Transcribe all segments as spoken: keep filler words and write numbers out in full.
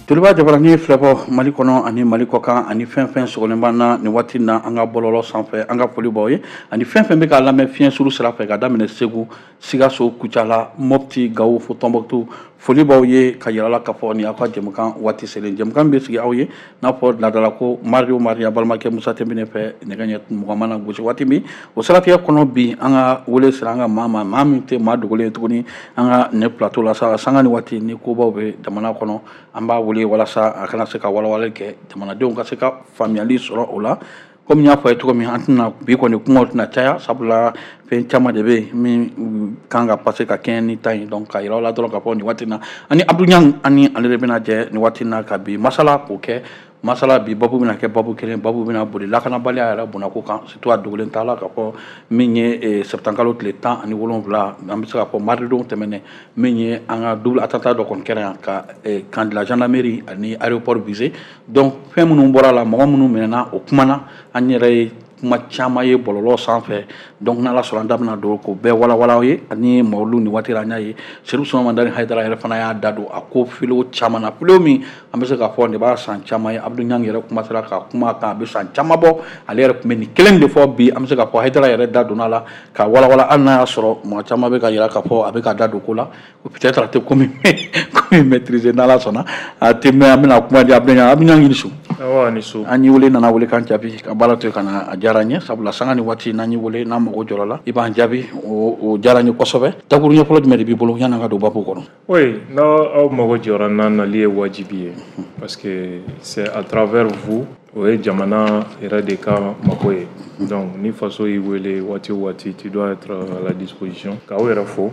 Joliba jabarani filɛbɔ Mali kɔnɔ ani Mali kɔkan ani fɛn fɛn sɔgɔlen b'an na nin waati na an ka bɔlɔlɔ sanfɛ an ka foli b'aw ye ani fɛn fɛn bɛ k'a lamɛn fiɲɛ suru sira fɛ ka daminɛ Segu, Sikaso, Kucala, Mopti, Gawo fo Tɔnbɔkutu foli b'aw ye ka yira la k'a fɔ nin y'aw ka jɛmukan waati selen jɛmukan bɛ sigi aw ye n'a fɔ laadala ko mari o mari a balimakɛ Musa Tɛnbine fɛ nɛgɛ ɲɛ mugan mana gosi waati min o siratigɛ kɔnɔ bi an ka wele sera an ka maa ma maa min tɛ maa dogolen ye tuguni an ka nin plateau la sa sanga ni waati ni kobaw bɛ jamana kɔnɔ an b'a wele walasa a kana se ka walawalali kɛ jamanadenw ka se ka faamuyali sɔrɔ o la komi n y'a fɔ a ye cogo min an tɛna bi kɔni kumaw tɛna caya sabula fɛn caman de bɛ yen min kan ka pase ka kɛɲɛ ni ta in donc ka yira aw la dɔrɔn k'a fɔ nin waati na ani Abdou Niang ani ale de bɛna jɛ nin waati na ka bi masala k'o kɛ masala bi babu bɛna kɛ babu kelen babu bɛna boli lakanabaliya yɛrɛ bonnako kan surtout a dogolen t'a la k'a fɔ min ye sɛbɛtankalo tile tan ani wolonwula an bɛ se k'a fɔ maridenw tɛmɛnɛ min ye an ka double attentat dɔ kɔni kɛra yan ka camp de la gendarmerie ani aéroport visé donc fɛn minnu bɔra la mɔgɔ minnu minɛna o kumana an yɛrɛ ye kuma caman ye bɔlɔlɔ sanfɛ donc n'ala sɔnna an da bɛna don k'o bɛɛ walawala ye ani Mawulu nin waati la an y'a ye Serifu Sumamandani Hayidara yɛrɛ fana y'a da don a ko filew caman na filew min an bɛ se k'a fɔ nin b'a san caman ye Abdou Niang yɛrɛ kumasera ka kuma kan a bɛ san caman bɔ ale yɛrɛ tun bɛ nin kelen de fɔ bi an bɛ se k'a fɔ Hayidara yɛrɛ da donna la ka walawala hali n'a y'a sɔrɔ mɔgɔ caman bɛ ka yira k'a fɔ a bɛ ka da don ko la peut-être a tɛ ko min maîtriser n'ala sɔnna a tɛ mɛn an bɛna kuma di Abdou Niang Abdou Niang i ni su awɔ ni su an y'i wele nana wele kan jaabi ka baara to ka na a diyara n ye sabula sanga ni waati n'an y'i wele n'an mago jɔra la i b'an jaabi o o diyara n ye kosɛbɛ dakuru ɲɛfɔlɔ jumɛn de b'i bolo yan'an ka don babu kɔnɔ. Oui, n'aw mago jɔra n na nali ye wajibi ye parce que c'est à travers vous o ye jamana yɛrɛ de ka mako ye donc ni faso y'i wele waati o waati tu dois être à la disposition k'aw yɛrɛ fo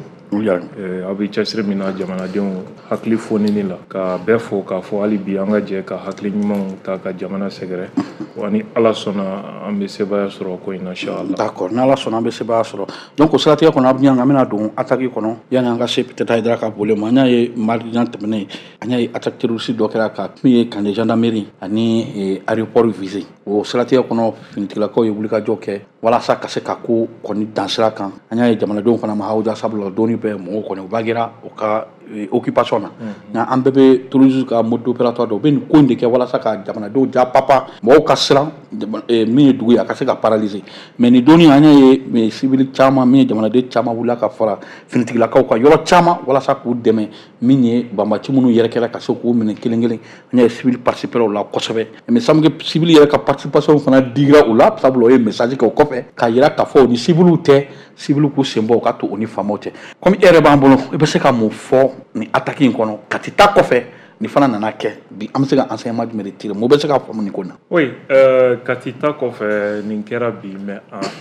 aw bɛ cɛsiri min na jamanadenw hakili fonini la ka bɛɛ fo k'a fɔ hali bi an ka jɛ ka hakili ɲumanw ta ka jamana sɛgɛrɛ wa ni ala sɔnna an bɛ sebaaya sɔrɔ ko in na inchallah. D'accord n'ala sɔnna an bɛ sebaaya sɔrɔ donc o siratigɛ kɔnɔ Abdou Niang an bɛna don attaque kɔnɔ yanni an ka se peut-être Hayidara ka boli ma an y'a ye mardi tɛmɛnen an y'a ye attaque terroriste dɔ kɛra ka min ye camp de gendarmerie ani aéroport visé o siratigɛ kɔnɔ finitigilakaw ye wulikajɔ kɛ walasa ka se ka ko kɔni dansira kan an y'a ye jamanadenw fana ma hawuja sabula dɔɔni bɛ mɔgɔw kɔni u bagira u ka occupation na nka an bɛɛ bɛ toulouse ka mode opératoire dɔ u bɛ nin ko in de kɛ walasa ka jamanadenw ja papa mɔgɔw ka siran min ye dugu ye a ka se ka paralyser mais nin dɔɔni an y'a ye civil caman min ye jamanaden caman wulila ka fara finitigilakaw ka yɔrɔ caman walasa k'u dɛmɛ min ye banbaci minnu yɛrɛ kɛra ka se k'u minɛ kelen kelen an y'a ye civil participer o la kosɛbɛ mais samedi civil yɛrɛ ka participation fana digira u la sabula o ye message kɛ o kɔfɛ k'a yira k'a fɔ ni civil tɛ civil k'u sen bɔ u ka to o ni faamaw cɛ comme e yɛrɛ b'an bolo i bɛ se ka mun fɔ ni attaque in kɔnɔ Kati ta kɔfɛ ni fana nana kɛ bi an bɛ se ka enseignement jumɛn de tirer mun bɛ se ka faamu nin ko in na. Oui, euh, Kati ta kɔfɛ nin kɛra bi mais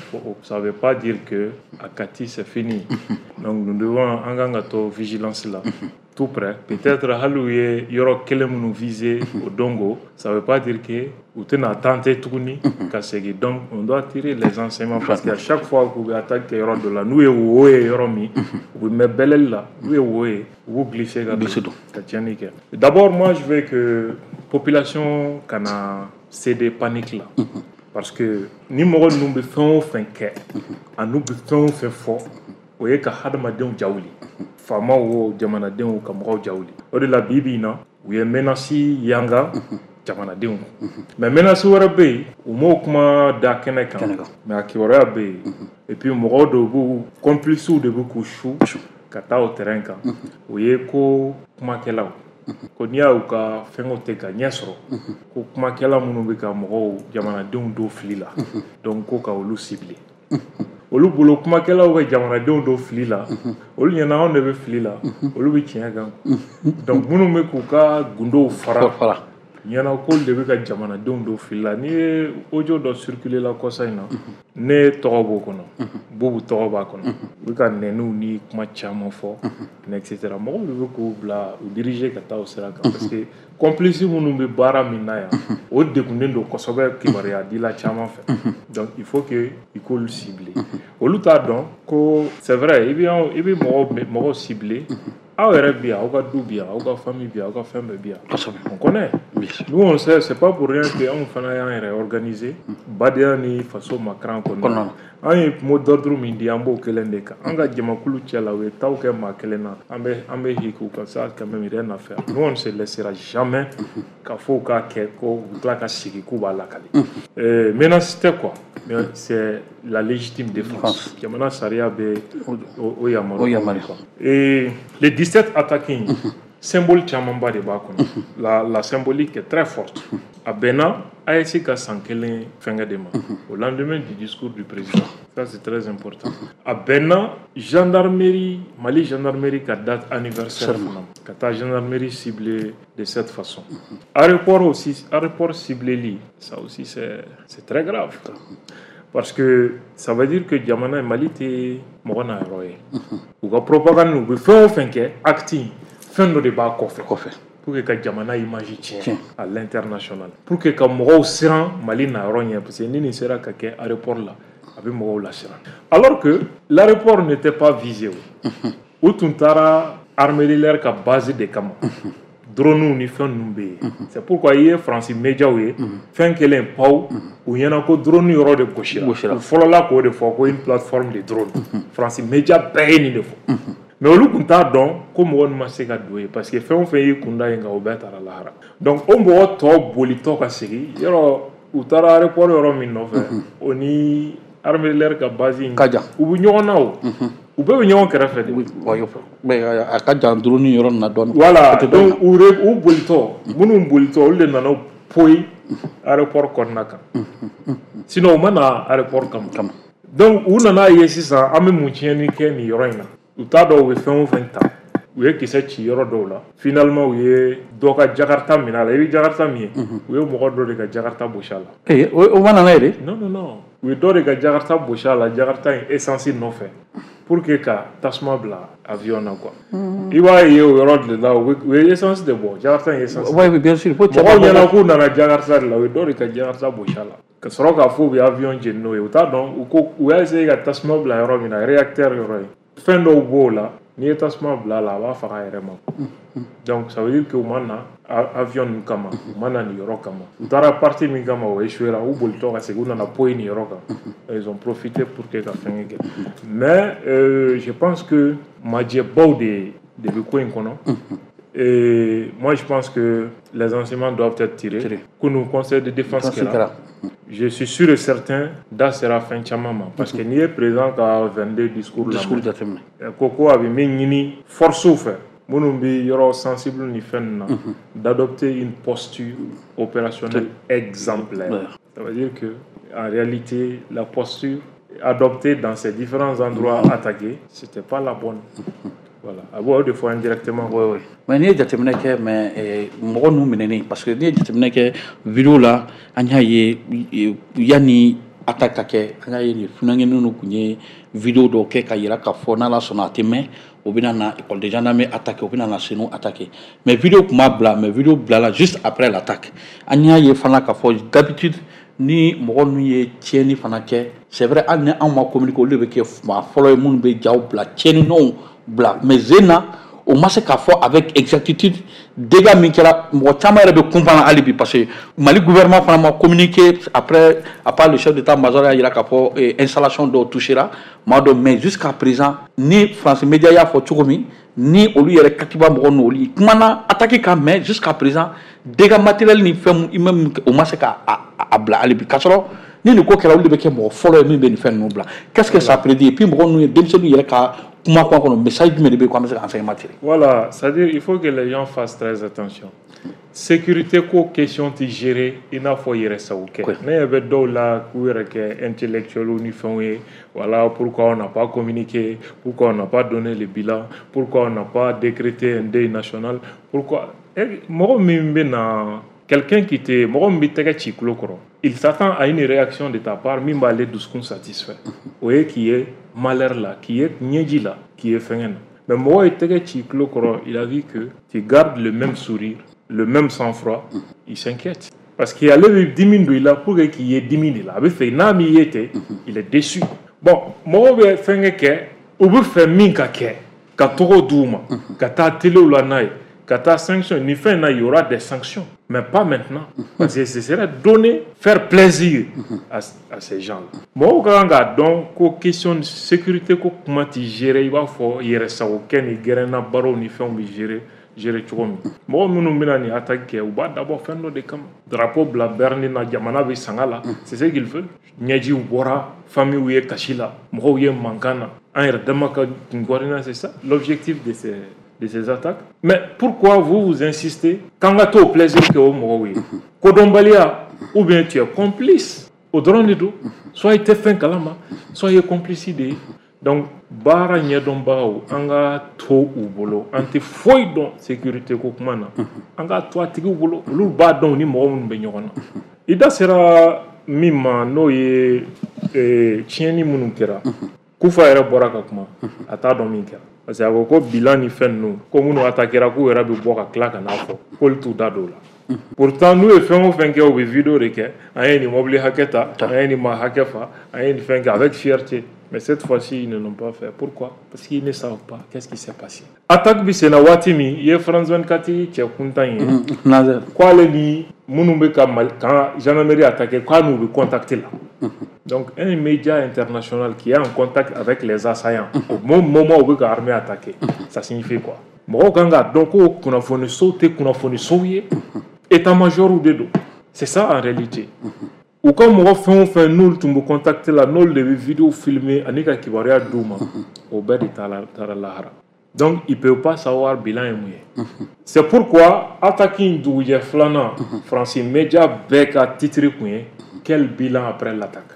ça veut pas dire que à Kati c'est fini donc nous devons an kan ka to vigilance la tout près peut-être hali u ye yɔrɔ kelen minnu viser o dongo ça veut pas dire que u tɛna tenter tuguni ka segin donc on doit tirer les enseignements parce que à chaque fois k'u bɛ attaque kɛ yɔrɔ dɔ la n'u ye wo ye yɔrɔ min u bɛ mɛn bɛlɛli la n'u ye wo ye u b'u glisser ka don ka tiɲɛni kɛ. D'abord moi je veux que population kana céder panique la parce que ni mɔgɔ ninnu bɛ fɛn o fɛn kɛ a n'u bɛ fɛn o fɛn fɔ o ye ka hadamadenw jawuli faamaw o jamanadenw ka mɔgɔw jawuli o de la bi bi in na u ye menace yanga jamanadenw mais menace wɛrɛ bɛ yen u m'o kuma da kɛnɛ kan mais a kibaruya bɛ yen et puis mɔgɔw dɔw b'u complices de bɛ k'u su ka taa o terrain kan o ye ko kumakɛlaw ko n'i y'a u ka fɛnw tɛ ka ɲɛ sɔrɔ ko kumakɛla minnu bɛ ka mɔgɔw jamanadenw don fili la donc ko ka olu cibler olu bolo kumakɛlaw bɛ jamanadenw don fili la olu ɲɛna anw de bɛ fili la olu bɛ tiɲɛ kan donc minnu bɛ k'u ka gundow fara ɲɛna k'olu de bɛ ka jamanadenw don fili la n'i ye audio dɔ circuler la kɔsa in na ne tɔgɔ b'o kɔnɔ Bubu tɔgɔ b'a kɔnɔ u bɛ ka nɛniw ni kuma caman fɔ et cetera mɔgɔw de bɛ k'u bila u diriger ka taa o sira kan parce que complice minnu bɛ baara min na yan o degunnen don kosɛbɛ kibaruya dila caman fɛ donc il faut que i k'olu cibler olu t'a dɔn ko c'est vrai i bɛ i bɛ mɔgɔw mɔgɔw cibler aw yɛrɛ bi yan aw ka du bi yan aw ka famille bi yan aw ka fɛn bɛɛ bi yan on connaît nous on sait c'est pas pour rien que anw fana y'an yɛrɛ organiser badenya ni faso makaran kɔnɔna an ye mot d'ordre min di an b'o kelen de kan an ka jamakulu cɛ la u ye taw kɛ maa kelen na an bɛ an bɛ hiku ka ça quand même rien à faire nous on ne se laissera jamais k'a fɔ k'a kɛ ko u tila ka sigi k'u b'a lakali maintenant c'était quoi mais c'est la légitime défense jamana sariya bɛ o yamaruya et les dix-sept attaquants symbole camanba de b'a kɔnɔ la la symbolique est très forte a bɛnna A E C ka san kelen fɛngɛ de ma au lendemain du discours du président ça c'est très important a bɛnna gendarmerie Mali gendarmerie ka date anniversaire fana ka taa gendarmerie ciblée de cette façon aéroport aussi aéroport ciblé li ça aussi c'est c'est très grave parce que ça veut dire que jamana Mali tɛ mɔgɔ na yɔrɔ ye u ka propagande u bɛ fɛn o fɛn kɛ acte fɛn dɔ de b'a kɔfɛ kɔfɛ pour que ka jamana image tiɲɛ à l'international pour que ka mɔgɔw siran Mali na yɔrɔ ɲɛ parce que ni nin sera ka kɛ aéroport la a bɛ mɔgɔw la siran alors que l'aéroport n'était pas visé o u tun taara armée de l'air ka base de kama drone ni fɛn ninnu bɛ yen c'est pourquoi i ye Faransi médiaw ye fɛn kelen paw u ɲɛna ko drone yɔrɔ de gosira u fɔlɔla k'o de fɔ ko une plateforme de drone Faransi média bɛɛ ye nin de fɔ mais olu tun t'a dɔn ko mɔgɔ ninnu ma se ka don yen parce que fɛn o fɛn y'i kunda yen nka o bɛɛ taara lahara donc o mɔgɔ tɔ bolitɔ ka segin yɔrɔ u taara aéroport yɔrɔ min nɔfɛ o ni armée de l'air ka base in ka jan u bɛ ɲɔgɔn na o u bɛɛ bɛ ɲɔgɔn kɛrɛfɛ de a ka jan drone yɔrɔ nin na dɔɔnin voilà donc u u bolitɔ minnu bolitɔ olu de nana poyi aéroport kɔnɔna kan sinon u ma na aéroport kama donc u nana ye sisan an bɛ mun tiɲɛni kɛ nin yɔrɔ in na u t'a dɔn u bɛ fɛn o fɛn ta u ye kisɛ ci yɔrɔ dɔw la finalement u ye dɔ ka jakarta minɛ a la i bɛ jakarta min ye u ye mɔgɔ dɔ de ka jakarta gosi a la ee o ma nana ye de non non non u ye dɔ de ka jakarta gosi a la jakarta in essence nɔfɛ pour que ka tasuma bila avion na quoi i b'a ye o yɔrɔ de la u ye essence de bɔ jakarta in essence oui bien sûr mɔgɔw ɲɛna k'u nana jakarta de la u ye dɔ de ka jakarta gosi a la ka sɔrɔ k'a fɔ u bɛ avion jeni n'o ye u t'a dɔn u ko u y'a essayer ka tasuma bila yɔrɔ min na réacteur yɔrɔ ye fɛn dɔw b'o la n'i ye tasuma bila a la a b'a faga a yɛrɛ ma donc ça veut dire que u ma na avion ninnu kama u ma na nin yɔrɔ kama u taara partie min kama o échouera u bolitɔ ka segin u nana poyi nin yɔrɔ kan ils ont profité pour que ka fɛn kɛ mais euh, je pense que majɛbaw de de bɛ ko in kɔnɔ et moi je pense que les enseignements doivent être tirés que nous conseil de défense kɛra je suis sûr et certain da sera fɛn caman ma parce que n'i ye président ka vingt-deux discours la ko ko a bɛ min ɲini forcew fɛ minnu bɛ yɔrɔ sensible ni fɛn na d'adopter une posture opérationnelle exemplaire ça veut dire que en réalité la posture adoptée dans ces différents endroits attaqués c'était pas la bonne voilà a b'o de fɔ indirectement oui oui mais n'i ye jateminɛ kɛ mais mɔgɔ ninnu minɛnen parce que n'i ye jateminɛ kɛ vidéo la an y'a ye yanni attaque ka kɛ an y'a ye nin funanŋɛni ninnu tun ye vidéo dɔw kɛ ka yira k'a fɔ n'Ala sɔnna a tɛ mɛn o bɛna na école de gendarmerie attaquer o bɛna na senu attaquer mais vidéo tun b'a bila mais vidéo bilala juste après l'attaque an y'a ye fana k'a fɔ d'habitude ni mɔgɔ ninnu ye tiɲɛni fana kɛ c'est vrai hali ni anw ma communiquer olu de bɛ kɛ maa fɔlɔ ye minnu bɛ jaw bila tiɲɛninɔnw bila mais zena o ma se k'a fɔ avec exactitude dégâts min kɛra mɔgɔ caman yɛrɛ bɛ comprendre hali bi parce que Mali gouvernement fana ma communiqué après à part le chef d'état-major y'a jira k'a fɔ installation dɔw touchera maa dɔ mais jusqu'à présent ni France Média y'a fɔ cogo min ni olu yɛrɛ katiba mɔgɔ n'olu kumana attaqué kan mais jusqu'à présent dégâts matériels ni fɛn même o ma se k'a a bila hali bi k'a sɔrɔ ni nin ko kɛra olu de bɛ kɛ mɔgɔ fɔlɔ ye min bɛ nin fɛn ninnu bila qu'est-ce que ça prédit et puis mɔgɔ ninnu ye denmisɛnninw yɛrɛ ka kuma kɔnɔ kɔnɔ message jumɛn de bɛ ko an bɛ se ka enseignement tirer. Voilà, c'est-à-dire il faut que les gens fassent très attention. Sécurité ko question ti gérer i n'a fɔ yɛrɛ sago kɛ. Ne ɲɛ bɛ dɔw la k'u yɛrɛ kɛ intellectuels ni fɛnw ye voilà pourquoi on n'a pas communiqué, pourquoi on n'a pas donné le bilan, pourquoi on n'a pas décrété un deuil national, pourquoi mɔgɔ min bɛ na quelqu'un qui te mɔgɔ min bɛ tɛgɛ ci tulo kɔrɔ il s'attend à une réaction de ta part min b'ale dusukun satisfait o ye k'i ye malheur la k'i ye ɲɛji la k'i ye fɛngɛ na mais mɔgɔ ye tɛgɛ ci tulo kɔrɔ il a vu que tu gardes le même sourire le même sang-froid il s'inquiète parce que ale bɛ dimi don i la pour que k'i ye dimi de la a bɛ fɛ n'a m'i ye ten il est déçu bon mɔgɔ bɛ fɛngɛ kɛ u bɛ fɛ min ka kɛ ka tɔgɔ d'u ma ka taa telew la n'a ye ka taa sanction ni fɛn na il y aura des sanctions mais pas maintenant parce que ce serait donner faire plaisir à, à ces gens-là mɔgɔw ka kan k'a dɔn ko question de sécurité ko kuma ti gérer i b'a fɔ yɛrɛsagokɛ ni gɛrɛnna barow ni fɛnw bi gérer gérer cogo min mɔgɔ minnu bɛna nin attaque kɛ u b'a dabɔ fɛn dɔ de kama drapeau bila Berni na jamana bɛ sanga la c'est ce qu'ils veulent ɲɛjiw bɔra familles ye kasi la mɔgɔw ye mankan na an yɛrɛ dama ka kunkɔrina c'est ça l'objectif de ces de ces attaques mais pourquoi vous vous insistez quand ka t'o plaisir kɛ o mɔgɔw ye kodɔnbaliya ou bien tu es complice o dɔrɔn de don soit i tɛ fɛn kalama soit i ye complice de ye donc baara ɲɛdɔnbagaw an ka to u bolo an tɛ foyi dɔn sécurité ko kuma na an ka to a tigiw bolo olu b'a dɔn ni mɔgɔ minnu bɛ ɲɔgɔn na i da sera min ma n'o ye tiɲɛni minnu kɛra kufa yɛrɛ bɔra ka kuma a t'a dɔn min kɛra parce que a ko ko bilan ni fɛn ninnu ko minnu attaquera k'u yɛrɛ bɛ bɔ ka tila ka n'a fɔ k'olu t'u da don o la pourtant n'u ye fɛn o fɛn kɛ u bɛ vidéo de kɛ an ye nin mobili hakɛ ta an ye nin maa hakɛ fa an ye nin fɛn kɛ avec fierté mais cette fois-ci ils ne l'ont pas fait pourquoi parce qu'ils ne savent pas qu'est-ce qui s'est passé attaque bi senna waati min i ye France vingt-quatre cɛ kuntan ye k'ale ni minnu bɛ ka Mali kan gendarmerie attaqué k'a n'u bɛ contacter la donc un média international qui est en contact avec les assaillants au même moment où bɛ ka armée attaqué ça signifie quoi mɔgɔw kan k'a dɔn ko kunnafoni sow tɛ kunnafoni sow ye état-major de don c'est ça en réalité u ka mɔgɔ fɛn o fɛn n'olu tun bɛ contacter la n'olu de bɛ vidéo filmer ani ka kibaruya d'u ma o bɛɛ de taara lahara donc ils peuvent pas savoir bilan ye mun ye c'est pourquoi attaque in dugujɛ filanan France média bɛɛ ka titre kun ye quel bilan après l'attaque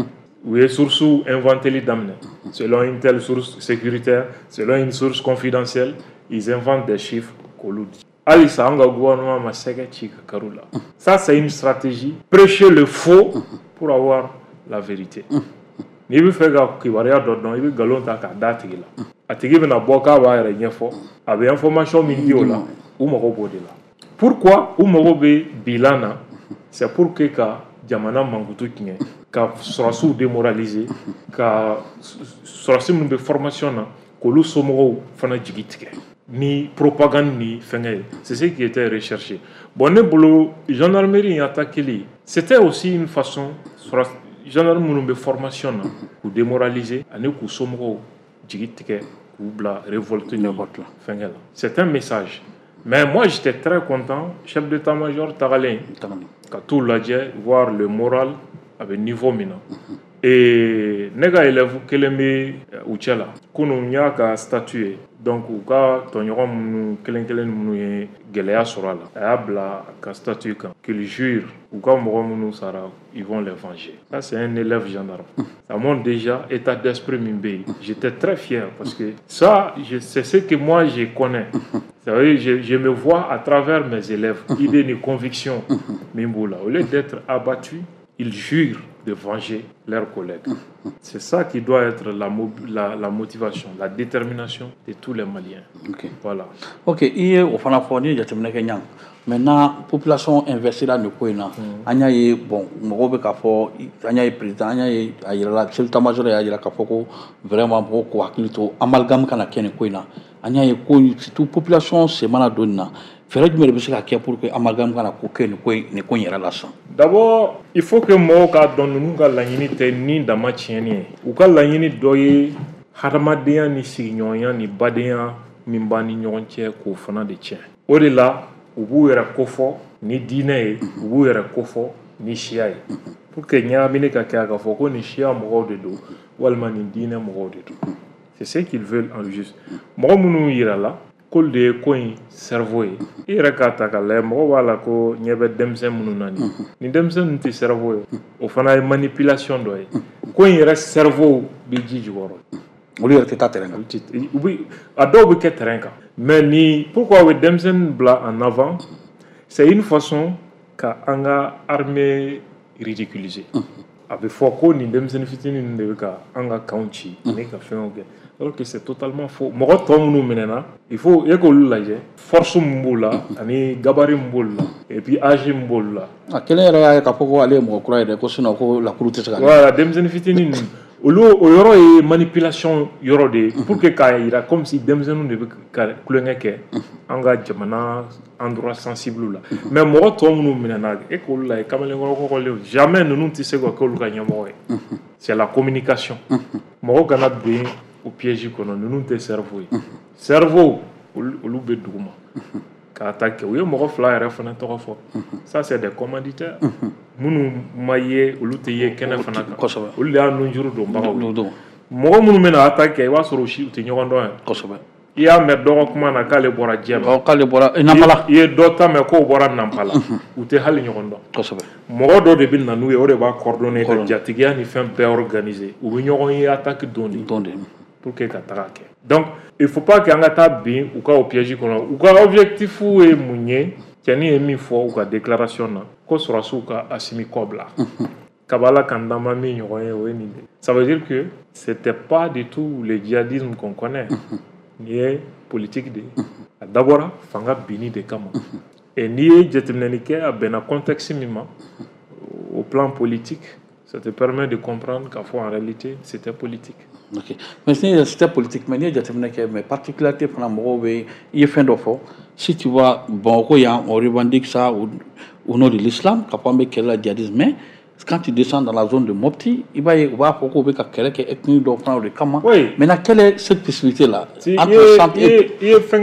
u ye source inventeli daminɛ selon une telle source sécuritaire selon une source confidentielle ils inventent des chiffres k'olu di Alissa anga gouvernement ma sɛgɛ ci ka kari la ça c'est une stratégie prêcher le faux pour avoir la vérité n'i bɛ fɛ ka kibaruya dɔ dɔn i bɛ nkalon ta k'a d'a tigi la a tigi bɛna bɔ k'a b'a yɛrɛ ɲɛfɔ a bɛ information min di o la u mago b'o de la pourquoi u mago bɛ bilan na c'est pour que ka jamana mankutu tiɲɛ ka sɔrɔsiw démoraliser ka sɔrɔsi minnu bɛ formation na k'olu somɔgɔw fana jigi tigɛ ni propagande ni fɛngɛ ye c'est ce qui était recherché bon ne bolo gendarmerie in attaqueli c'était aussi une façon gendarme minnu bɛ formation na k'u démoraliser ani k'u somɔgɔw jigi tigɛ k'u bila révolte ni fɛngɛ la c'est un message mais moi j'étais très content chef d'état-major tagalen ka t'u lajɛ voir le moral a bɛ niveau min na et ne ka élève kelen bɛ u cɛ la kunun n y'a ka statut ye donc u ka tɔɲɔgɔn minnu kelen kelen minnu ye gɛlɛya sɔrɔ a la a y'a bila ka statut kan qu'il jure u ka mɔgɔ minnu sara ils vont les venger ça c'est un élève gendarme ça montre déjà état d'esprit min bɛ yen j'étais très fier parce que ça c'est ce que moi je connais ça veut dire je, je me vois à travers mes élèves idées ni convictions min b'u la au lieu d'être abattu ils jurent de venger leurs collègues. C'est ça qui doit être la, la, la motivation, la détermination de tous les Maliens. Ok. Voilà. Ok. Hier, au Fanafoni, j'ai terminé Kenyan. Maintenant, population investie là ne peut pas. Anya est bon. Morobe kafo, anya est président, anya est ayela, chef d'état-major est ayela kafo vraiment beaucoup akilito amalgame kana kene koina. Anya est connu, surtout population c'est maladonna. Faire du mieux de ce pour que amalgame kana koke ne koi ne koi yera la sang. D'abord, il faut que mo ka donu nu ka laɲini tɛ ni dama tiɲɛni ye. U ka laɲini dɔ ye hadamadenya ni sigiɲɔgɔnya ni badenya min b'a ni ɲɔgɔn cɛ k'o fana de tiɲɛ. O de la u b'u yɛrɛ kofɔ ni diinɛ ye, u b'u yɛrɛ kofɔ ni siya ye. Pour que ɲagamini ka kɛ a ka fɔ ko ni siya mɔgɔw de don walima ni diinɛ mɔgɔw de don. C'est ce qu'ils veulent en juste. Mɔgɔ minnu yira la k'olu de ye ko in cerveau ye. I yɛrɛ k'a ta k'a lajɛ mɔgɔ b'a la ko ɲɛ bɛ denmisɛn minnu na nin nin denmisɛn ninnu tɛ cerveau ye o fana ye manipulation dɔ ye ko in yɛrɛ cerveau bɛ ji jukɔrɔ olu yɛrɛ tɛ taa terrain kan u bɛ a dɔw bɛ kɛ terrain kan mais ni pourquoi u bɛ denmisɛnnin bila en avant c'est une façon ka an ka armée ridiculiser a bɛ fɔ ko nin denmisɛnnin fitinin ninnu de bɛ ka an ka kanw ci ani ka fɛnw kɛ alors que c'est totalement faux mɔgɔ tɔ minnu minɛna il faut e k'olu lajɛ force min b'u la ani gabarit min b'olu la et puis âge min b'olu la a kelen yɛrɛ y'a ye k'a fɔ ko ale ye mɔgɔ kura ye dɛ ko sinon ko lakuru tɛ se ka voilà denmisɛnnin fitinin ninnu olu o yɔrɔ ye manipulation yɔrɔ de pour que k'a yira comme si denmisɛnninw de bɛ ka kulonkɛ kɛ an ka jamana endroit sensible la mais mɔgɔ tɔ minnu minɛna e k'olu la kamalenkɔrɔ kɔkɔlenw jamais ninnu tɛ se ka kɛ olu ka ɲɛmɔgɔ ye c'est la communication mɔgɔ kana ben o piège kɔnɔ ninnu tɛ cerveau ye cerveau olu bɛ duguma k'a ta kɛ u ye mɔgɔ fila yɛrɛ fana tɔgɔ fɔ ça c'est des commanditaires minnu ma ye olu tɛ ye kɛnɛ fana kan olu de y'a nunjuru donbagaw mɔgɔ minnu bɛna a ta kɛ i b'a sɔrɔ u si u tɛ ɲɔgɔn dɔn yan i y'a mɛn dɔgɔ kuma na k'ale bɔra diɲɛ ma k'ale bɔra Nampala i ye dɔ ta mɛn k'o bɔra Nampala u tɛ hali ɲɔgɔn dɔn mɔgɔ dɔ de bɛ na n'u ye o de b'a coordonner ka jatigiya ni fɛn bɛɛ organiser u bɛ ɲɔgɔn ye attaque don de pour que ka taga kɛ donc il faut pas que an ka taa bin u ka o piège kɔnɔ u ka objectif ye mun ye cɛni ye min fɔ u ka déclaration na ko sɔrɔsiw ka Assimi kɔ bila kabala kan d'an ma min ɲɔgɔn ye o ye nin de ça veut dire que c'était pas du tout le djihadisme qu'on connaît ni ye politique de a dabɔra fanga binni de kama et n'i ye jateminɛli kɛ a bɛnna contexte min ma au plan politique ça te permet de comprendre qu'à fond en réalité c'était politique. Ok, mais c'était politique, mais il y a des mais particularité pour la mort, il y a fin d'offre. Si tu vois, bon, on revendique ça au, au nom de l'islam, capable de faire le djihadisme, mais quand tu descends dans la zone de Mopti, il va y avoir beaucoup de quelqu'un qui est ethnique d'offrande de Kama. Oui. Mais quelle est cette possibilité-là? Il y a fin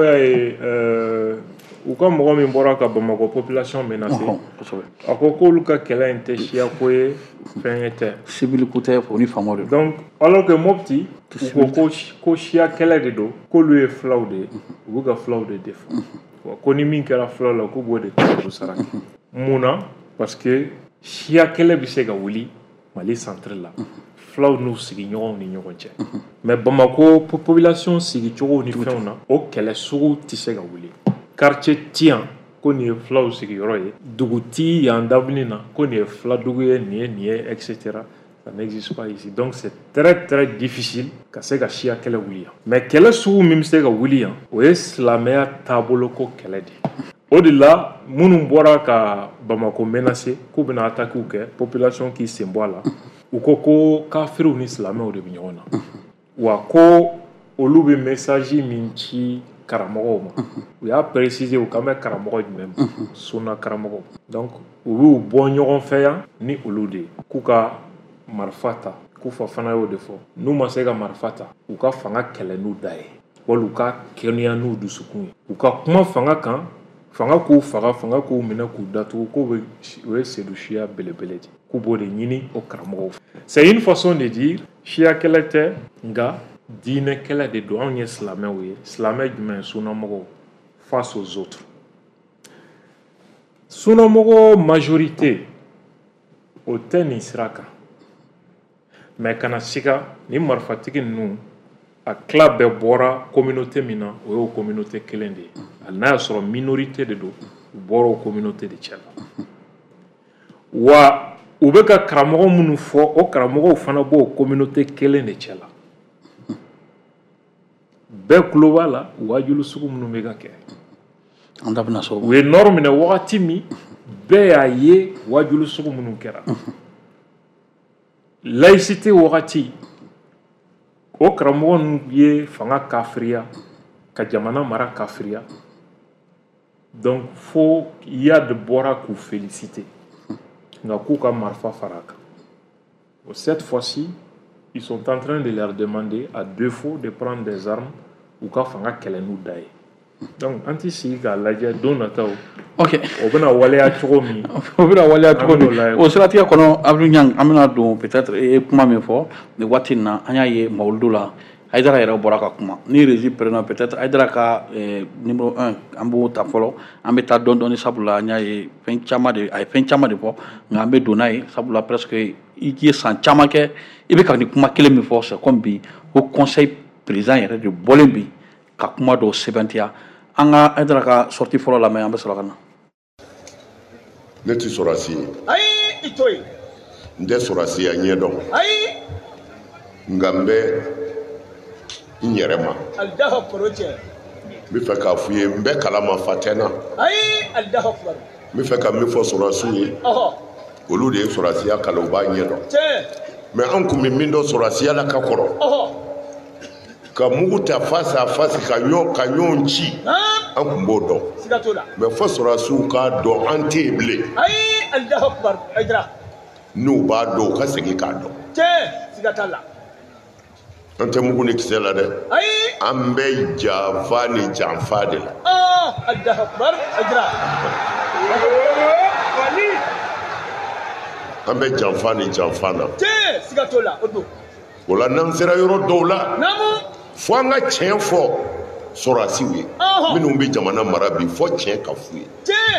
de ou comme mɔgɔ min bɔra ka Bamako population menacée a ko k'olu ka kɛlɛ in tɛ siya ko ye fɛn ye tɛ civil ko tɛ o ni faamaw de donc alors que Mopti u ko ko siya kɛlɛ de don k'olu ye filaw de ye u b'u ka filaw de défend ko ni min kɛra filaw la k'u b'o de ta sara mun na parce que siya kɛlɛ bɛ se ka wuli Mali centre la filaw n'u sigiɲɔgɔnw ni ɲɔgɔn cɛ mais Bamako population sigicogo ni fɛnw na o kɛlɛ sugu tɛ se ka wuli quartier tiɲɛ ko nin ye filaw sigiyɔrɔ ye dugu ti yan dabini na ko nin ye fila dugu ye nin ye nin ye et cetera ça n'existe pas ici donc c'est très très difficile ka se ka siya kɛlɛ wuli yan mais kɛlɛ sugu min bɛ se ka wuli yan o ye silamɛya taabolo ko kɛlɛ de o de la minnu bɔra ka Bamako menacer k'u bɛna attaque kɛ population k'i sen bɔ a la u ko ko kafiriw ni silamɛw de bɛ ɲɔgɔn na wa ko olu bɛ message min ci karamɔgɔw ma u y'a préciser u kan bɛ karamɔgɔ jumɛn ma sunna karamɔgɔw donc u y'u bɔ ɲɔgɔn fɛ yan ni olu de ye k'u ka marifa ta k'u fa fana y'o de fɔ n'u ma se ka marifa ta u ka fanga kɛlɛ n'u da ye wala u ka kɛnɛya n'u dusukun ye u ka kuma fanga kan fanga k'u faga fanga k'u minɛ k'u datugu k'u bɛ o ye sedu siya belebele de k'u b'o de ɲini o karamɔgɔw fɛ c'est une façon de dire siya kɛlɛ tɛ nka diinɛ kɛlɛ de don anw ye silamɛw ye silamɛ jumɛn sunnamɔgɔw face aux autres sunnamɔgɔ majorité o tɛ nin sira kan mais kana siga ni marifatigi ninnu a tila bɛɛ bɔra communauté min na o y'o communauté kelen de ye hali n'a y'a sɔrɔ minorité de don u bɔra o communauté de cɛ la wa u bɛ ka karamɔgɔ minnu fɔ o karamɔgɔw fana b'o communauté kelen de cɛ la bɛɛ tulo b'a la waajulu sugu minnu bɛ ka kɛ u ye nɔrɔ minɛ wagati min bɛɛ y'a ye waajulu sugu minnu kɛra laïcité wagati o karamɔgɔ ninnu ye fanga kafiriya ka jamana mara kafiriya donc fo Iyad bɔra k'u féliciter nka k'u ka marifa fara a kan cette fois-ci ils sont en train de leur demander à défaut de prendre des armes ou ka fanga kɛlɛ n'u da ye donc an ti sigi k'a lajɛ don nataw ok o bɛna waleya cogo min o bɛna waleya cogo min o siratigɛ kɔnɔ Abdou Niang an bɛna don peut-être e ye kuma min fɔ nin waati in na an y'a ye Mawuludu la Haidara yɛrɛ bɔra ka kuma ni régie prenant peut-être Haidara ka numéro un an b'o ta fɔlɔ an bɛ taa dɔɔni dɔɔni sabula an y'a ye fɛn caman de a ye fɛn caman de fɔ nka an bɛ don n'a ye sabula presque i ye san caman kɛ i bɛ ka nin kuma kelen min fɔ c'est comme bi o conseil président yɛrɛ de bɔlen bi ka kuma dɔw sɛbɛntiya an ka Haidara ka sortie fɔlɔ lamɛn an bɛ sɔrɔ ka na. Ne tɛ sɔrɔsi ye. Ayi i to yen. N tɛ sɔrɔsiya ɲɛdɔn. Ayi. Nka n bɛ n yɛrɛ ma. Alidaho kɔrɔ cɛ. N bɛ fɛ k'a f'u ye n bɛ kalama fa tɛ n na. Ayi alidaho kɔrɔ. N bɛ fɛ ka min fɔ sɔrɔsiw ye. Ɔhɔ. Olu de ye sɔrɔsiya kalan u b'a ɲɛdɔn. Tiɲɛ. mais an kun bɛ min dɔ sɔrɔ a siyala ka kɔrɔ ka mugu ta face à face ka ɲɔgɔn ka ɲɔgɔn ci an kun b'o dɔn mais fo sɔrɔsiw k'a dɔn an tɛ yen bilen n'u b'a dɔn u ka segin k'a dɔn an tɛ mugu ni kisɛ la dɛ an bɛ janfa ni janfa de la an bɛ janfa ni janfa na o la n'an sera yɔrɔ dɔw la fo an ka tiɲɛ fɔ sɔrɔsiw ye minnu bɛ jamana mara bi fo tiɲɛ ka f'u ye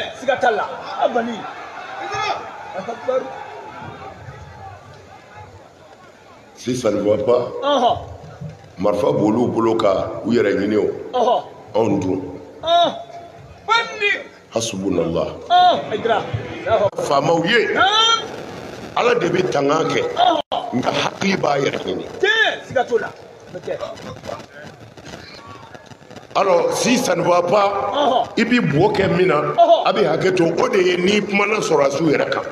si ça ne va pas marifa b'olu bolo ka u yɛrɛ ɲini o anw dun hasbunallah faamaw ye ala de bɛ tanga kɛ nka hakili b'a yɛrɛ ɲini alors si ça ne va pas i b'i bɔ kɛ min na a bɛ hakɛ to o de ye n'i kumana sɔrɔsiw yɛrɛ kan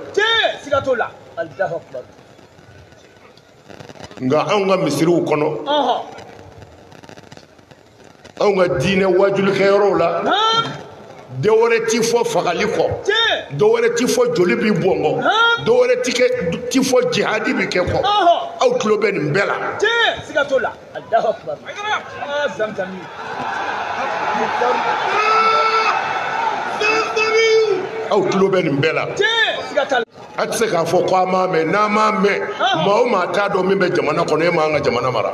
nka anw ka misiriw kɔnɔ anw ka diinɛ wajulikɛyɔrɔw la dɔ wɛrɛ ti fɔ fagali kɔ dɔ wɛrɛ ti fɔ joli bi bɔn kɔ dɔ wɛrɛ ti kɛ ti fɔ jihadi bi kɛ kɔ aw tulo bɛ nin bɛɛ la aw tulo bɛ nin bɛɛ la a tɛ se k'a fɔ ko a m'a mɛn n'a m'a mɛn maa o maa t'a dɔn min bɛ jamana kɔnɔ e m'an ka jamana mara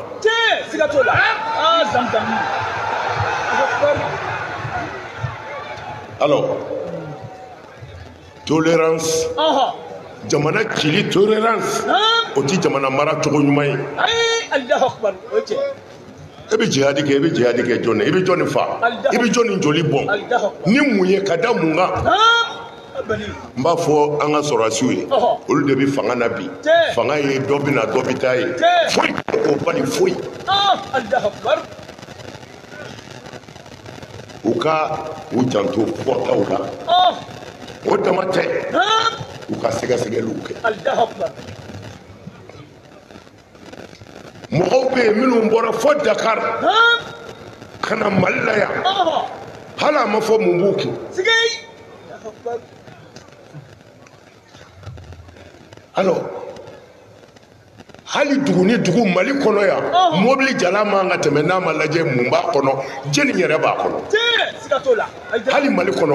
alors tolérance jamana cili tolérance o ti jamana mara cogo ɲuman ye e bɛ jihadi kɛ e bɛ jihadi kɛ jɔn i bɛ jɔn fa i bɛ jɔn ni joli bɔn ni mun ye ka da mun kan n b'a fɔ an ka sɔrɔsiw ye olu de bɛ fanga na bi fanga ye dɔ bɛ na dɔ bɛ taa ye foyi o bali foyi u ka u janto fɔtaw la o dama tɛ u ka sɛgɛsɛgɛliw kɛ mɔgɔw bɛ yen minnu bɔra fɔ Dakar ka na Mali la yan hali a ma fɔ mun b'u kun alors hali dugu ni dugu Mali kɔnɔ yan mobili jala man ka tɛmɛ n'a ma lajɛ mun b'a kɔnɔ jeli yɛrɛ b'a kɔnɔ hali Mali kɔnɔ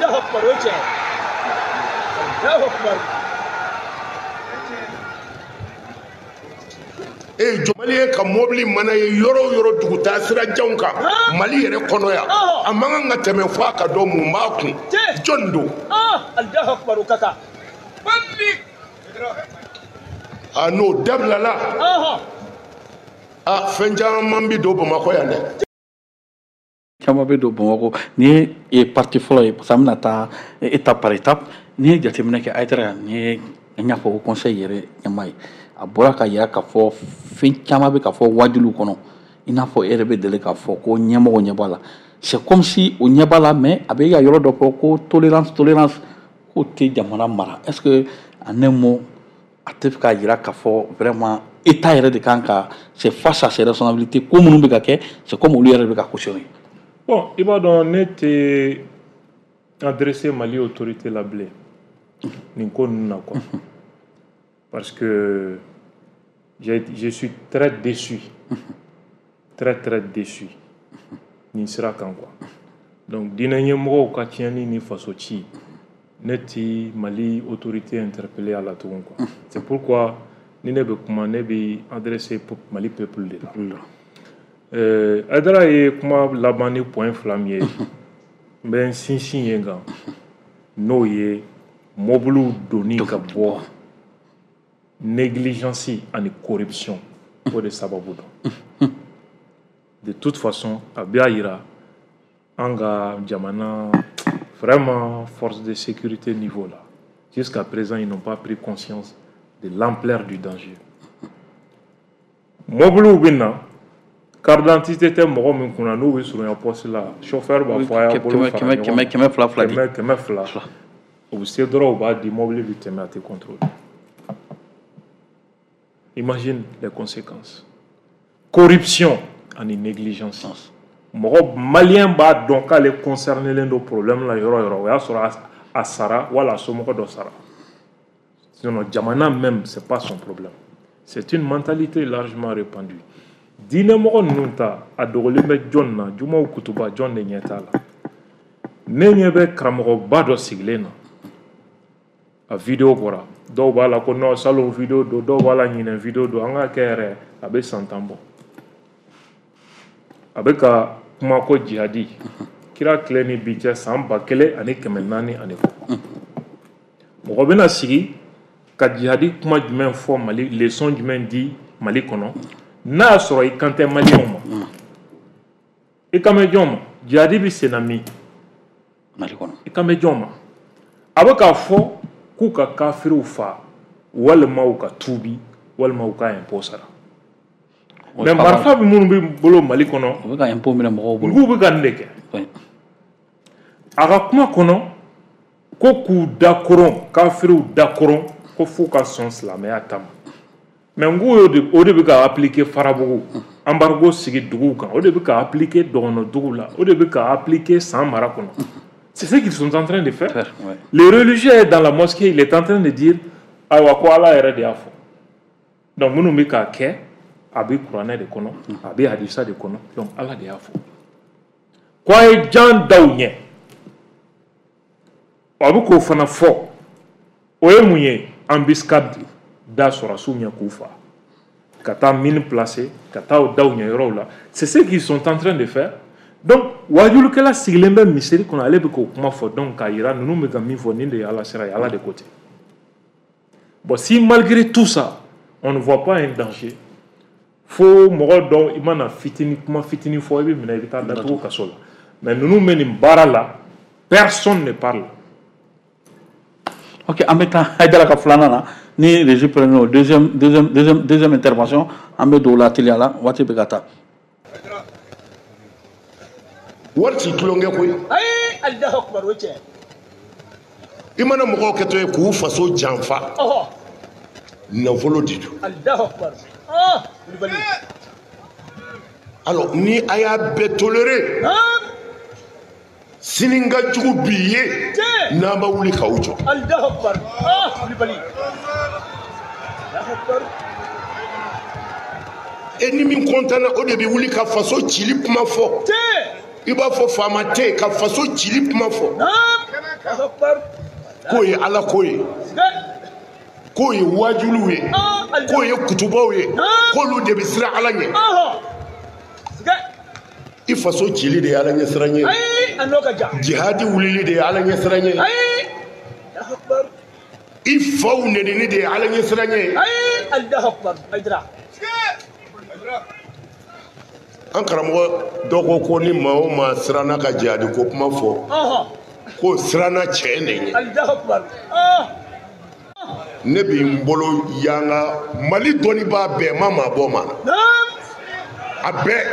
e jomali ye ka mobili mana ye yɔrɔ o yɔrɔ dugutaa sira janw kan Mali yɛrɛ kɔnɔ yan a man kan ka tɛmɛ fɔ a ka dɔn mun b'a kun jɔn don a n'o dabilala a fɛn caman bɛ don Bamakɔ yan dɛ caman bɛ don Bamakɔ ni ye parti fɔlɔ ye parce que an bɛna taa étape par étape ni ye jateminɛ kɛ Aidara ni ye n y'a fɔ ko conseil yɛrɛ ɲɛmaa ye a bɔra ka yira k'a fɔ fɛn caman bɛ ka fɔ wajuluw kɔnɔ i n'a fɔ e yɛrɛ bɛ deli k'a fɔ ko ɲɛmɔgɔ ɲɛ b'a la c'est comme si o ɲɛ b'a la mais a bɛ ka yɔrɔ dɔ fɔ ko tolérance tolérance k'o tɛ jamana mara est-ce que en un mot a tɛ fɛ k'a jira k'a fɔ vraiment état yɛrɛ de kan ka c'est face à ses responsabilités ko minnu bɛ ka kɛ c'est comme olu yɛrɛ bɛ ka cautionner. Bon, i b'a dɔn ne tɛ adressé Mali autorité la bilen nin ko ninnu na quoi parce que je, je suis très déçu très très déçu nin sira kan quoi donc diinɛ ɲɛmɔgɔw ka tiɲɛni ni faso ci ne ti Mali autorité interpellé à la tugun quoi c'est pourquoi ni ne bɛ kuma ne bɛ adressé Mali peuple de la euh, Aidara ye kuma laban ni point fila min ye n bɛ n sinsin yen kan n'o ye mobiliw donni ka bɔ négligence ani corruption o de sababu dɔn de toute façon a bɛ a yira an ka jamana vraiment force de sécurité niveau là jusqu'à présent ils n'ont pas pris conscience de l'ampleur du danger mobiliw bɛ na carte d'identité tɛ mɔgɔ min kunna n'u bɛ surunya poste la chauffeur b'a fɔ a y'a bolo fara ɲɔgɔn kan kɛmɛ fila fila di kɛmɛ kɛmɛ fila o bɛ se dɔrɔn u b'a di mobili bɛ tɛmɛ a tɛ contrôler Imagine les conséquences. Corruption en négligence. Mɔgɔ malien b'a dɔn k'ale concerné len do problème la yɔrɔ yɔrɔ o y'a sɔrɔ a sara wala a somɔgɔ dɔ sara. Sinon jamana même c'est pas son problème. C'est une mentalité largement répandue. Diinɛ mɔgɔ ninnu ta a dogolen bɛ jɔn na Jumaw kutuba jɔn de ɲɛ t'a la. Ne ɲɛ bɛ karamɔgɔba dɔ sigilen na a vidéo bɔra dɔw b'a la ko non salon vidéo do dɔw b'a la ɲinɛ vidéo do an ka kɛ yɛrɛ a bɛ san tan bɔ a bɛ ka kuma ko jihadi kira tile ni bi cɛ san ba kelen ani kɛmɛ naani ani kɔ mɔgɔ bɛna sigi ka jihadi kuma jumɛn fɔ Mali leçon jumɛn di Mali kɔnɔ n'a y'a sɔrɔ i kan tɛ maliyɛnw ma i kan bɛ jɔn ma jihadi bɛ sen na min Mali kɔnɔ i kan bɛ jɔn ma a bɛ k'a fɔ k'u ka kafiriw fa walima u ka tuubi walima u ka impôt sara mais marifa bɛ minnu bɛ bolo Mali kɔnɔ u bɛ ka impôt minɛ mɔgɔw bolo olu bɛ ka nin de kɛ a ka kuma kɔnɔ ko k'u da koron kafiriw da koron ko f'u ka sɔn silamɛya ta ma mais n k'o de o de bɛ ka appliquer Farabugu embargo sigi duguw kan o de bɛ ka appliquer dɔgɔnɔ dugu la o de bɛ ka appliquer san mara kɔnɔ. C'est ce qu'ils sont en train de faire. faire ouais. Les religieux dans la mosquée, il est en train de dire awa ko ala yɛrɛ de y'a fɔ. Donc minnu bɛ k'a kɛ a bɛ kuranɛ de kɔnɔ a bɛ hadisa de kɔnɔ donc ala de y'a fɔ. Ko a ye jan da u ɲɛ a bɛ k'o fana fɔ o ye mun ye embuscade da sɔrɔsiw ɲɛ k'u fa ka taa mine placer ka taa o da u ɲɛ yɔrɔw la c'est ce qu'ils sont en train de faire. Donc wajulukɛla sigilen bɛ misiri kɔnɔ ale bɛ k'o kuma fɔ donc k'a yira ninnu bɛ ka min fɔ nin de ye ala sira ye ala de ko tɛ. Bon si malgré tout ça on ne voit pas un danger fo mɔgɔ dɔw i mana fitini kuma fitini fɔ i bɛ minɛ i bɛ taa datugu kaso la mais ninnu bɛ nin baara la personne ne parle. Ok an bɛ taa Haidara ka filanan na ni régie prenait o deuxième deuxième deuxième deuxième intervention an bɛ don o la teliya la waati bɛ ka taa. Wari ci tulonkɛ koyi ayi Allahu akbar o cɛ i mana mɔgɔw kɛtɔ ye k'u faso janfa ɔhɔ nafolo de don Allahu akbar ah Kulibali alors ni a y'a bɛɛ toléré sini ka jugu bi ye n'an ma wuli k'aw jɔ Allahu akbar ah Kulibali Allahu akbar e ni min kɔntana o de bɛ wuli ka faso cili kuma fɔ i b'a fɔ faama tɛ ka faso cili kuma fɔ k'o ye ala ko ye k'o ye wajuliw ye k'o ye kutubaw ye k'olu de bɛ siran ala ɲɛ i faso cili de ye ala ɲɛ siran ye jihadi wulili de ye ala ɲɛ siran ye i faw nenini de ye ala ɲɛ siran ye an karamɔgɔ dɔ ko ko ni maa o maa siranna ka jihadi ko kuma fɔ ko siranna cɛ de ye ne bɛ n bolo yanga Mali dɔnnibaa bɛɛ ma maa bɔ ma a bɛɛ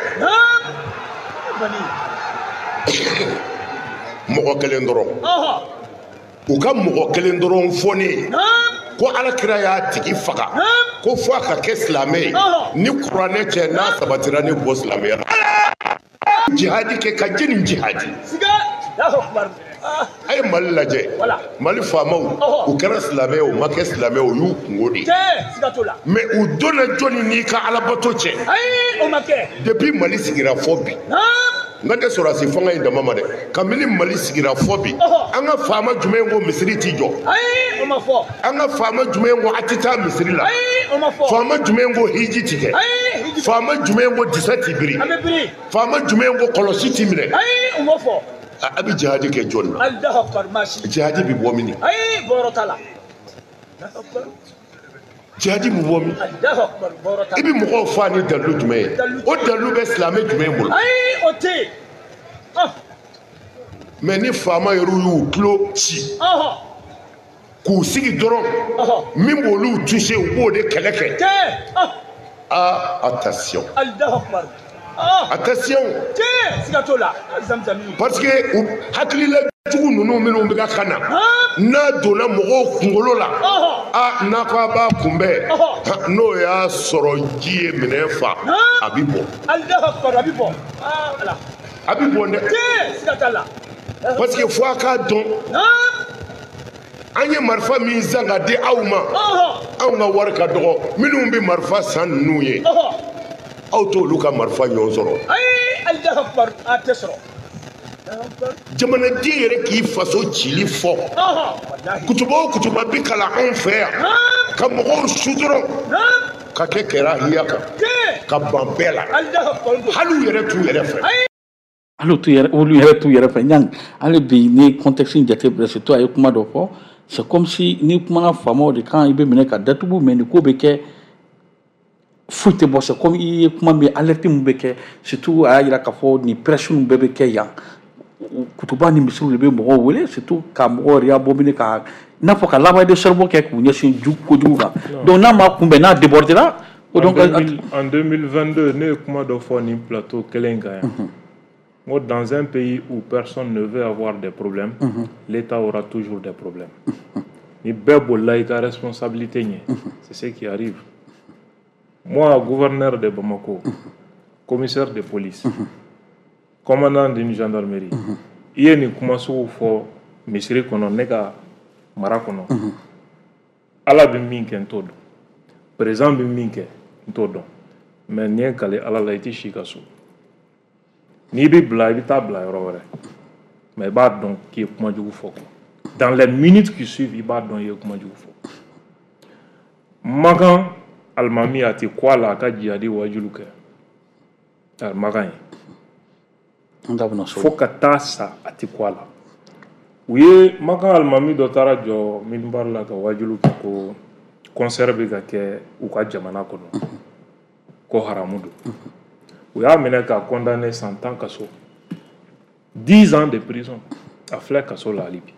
mɔgɔ kelen dɔrɔn u ka mɔgɔ kelen dɔrɔn fɔ ne ye ko alakira y'a tigi faga ko fo a ka kɛ silamɛ ye ni kuranɛ cɛ n'a sabatira ne bɔ silamɛya la jihadi kɛ ka jɛ nin jihadi a ye Mali lajɛ Mali faamaw u kɛra silamɛ o ma kɛ silamɛ o y'u kungo de mais u donna jɔnni n'i ka alabato cɛ depuis Mali sigira fɔ bi n ka tɛ sɔrɔ a se fanga in dama ma dɛ kabini Mali sigira fɔ bi an ka faama jumɛn ko misiri t'i jɔ an ka faama jumɛn ko a tɛ taa misiri la faama jumɛn ko hiji ti kɛ faama jumɛn ko disa t'i biri faama jumɛn ko kɔlɔsi t'i minɛ a bɛ jihadi kɛ jɔn na jihadi bɛ bɔ min jihadi bɛ bɔ min i bɛ mɔgɔw fa ni dalilu jumɛn ye o dalilu bɛ silamɛ jumɛn bolo mais ni faama yɛrɛ y'u tulo ci k'u sigi dɔrɔn min b'olu touché u b'o de kɛlɛ kɛ ah attention attention Tiens, si gâteau là, Zamzami. parce que hakili la jugu nunu minnu bɛ ka kana n'a donna mɔgɔw kunkolo la a n'a ko a b'a kunbɛn n'o y'a sɔrɔ ji ye minɛn fa a bɛ bɔ Allahu Akbar, a bɛ bɔ. Ah, voilà. a bɛ bɔ dɛ Tiens, si gâteau là. parce que fo a k'a dɔn an ye marifa min san ka di aw ma anw ka wari ka dɔgɔ minnu bɛ marifa san ninnu ye aw t'olu ka marifa ɲɔgɔn sɔrɔ Ayi, Allahu Akbar, a tɛ sɔrɔ. jamanaden yɛrɛ k'i faso cili fɔ kutuba o kutuba bɛ kalan anw fɛ yan ka mɔgɔw sutɔrɔ ka kɛ kɛra hiya kan ka ban bɛɛ la hali u yɛrɛ t'u yɛrɛ fɛ hali olu yɛrɛ t'u yɛrɛ fɛ ɲang hali bi ni contexte in jate minɛ surtout a ye kuma dɔ fɔ c'est comme si ni kumana faamaw de kan i bɛ minɛ ka datugu mais ni ko bɛ kɛ foyi tɛ bɔ c'est comme i ye kuma min alerte min bɛ kɛ surtout a y'a jira k'a fɔ ni pression bɛɛ bɛ kɛ yan kutuba ni misiriw de bɛ mɔgɔw wele surtout ka mɔgɔw yɛrɛ bɔ ka i n'a fɔ ka laban de cerveau kɛ k'u ɲɛsin kojugu kan donc n'a ma kunbɛn n'a débordera en deux mille vingt-deux ne ye kuma dɔ fɔ nin plateau kelen kan yan dans un pays où personne ne veut avoir des problèmes, mm-hmm. l'État aura toujours des problèmes. Ni bɛɛ bolila i ka responsabilité ɲɛ, c'est ce qui arrive. Moi, gouverneur de Bamako, commissaire de police, commandant d'une gendarmerie, i ye nin kuma sugu fɔ misiri kɔnɔ ne ka mara kɔnɔ, Ala bɛ min kɛ n t'o dɔn, président bɛ min kɛ n t'o dɔn, mais n'i ye kale Ala la i tɛ si ka so. Ni bi bila i bɛ taa bila yɔrɔ wɛrɛ mais i b'a dɔn k'i ye kuma jugu fɔ dans les minutes qui suivent i b'a dɔn i ye kuma jugu fɔ Makan alimami a tɛ ko a la a ka jihadi wajulu kɛ Makan ye fo ka taa sa a tɛ ko a la u ye Makan alimami dɔ taara jɔ minbar la ka wajulu kɛ ko concert bɛ ka kɛ u ka jamana kɔnɔ ko haramu don u y'a minɛ k'a condamné cent ans kaso dix ans de prison a filɛ kaso la hali bi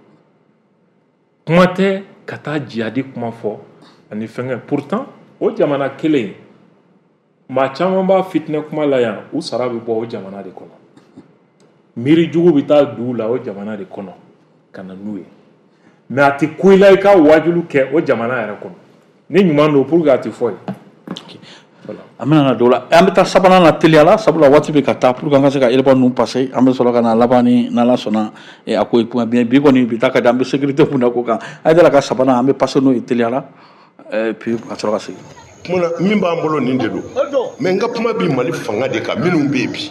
kuma tɛ ka taa jihadi kuma fɔ ani fɛngɛ pourtant o jamana kelen maa caman b'a fitinɛ kuma la yan u sara bɛ bɔ o jamana de kɔnɔ miiri jugu bɛ taa dugu la o jamana de kɔnɔ ka na n'u ye mais a tɛ ko i la i ka wajulu kɛ o jamana yɛrɛ kɔnɔ ni ɲuman don pour que a tɛ fɔ ye an bɛna na dɔw la an bɛ taa sabanan na teliya la sabula waati bɛ ka taa pour que an ka se ka élément ninnu passer an bɛ sɔrɔ ka na laban ni n'Ala sɔnna a ko ye kuma bien bi kɔni bi taa ka di an bɛ sécurité kun na ko kan a yɛrɛ ka sabanan an bɛ passer n'o ye teliya la puis ka sɔrɔ ka segin. kuma na min b'an bolo nin de don mais n ka kuma bi Mali fanga de kan minnu bɛ yen bi.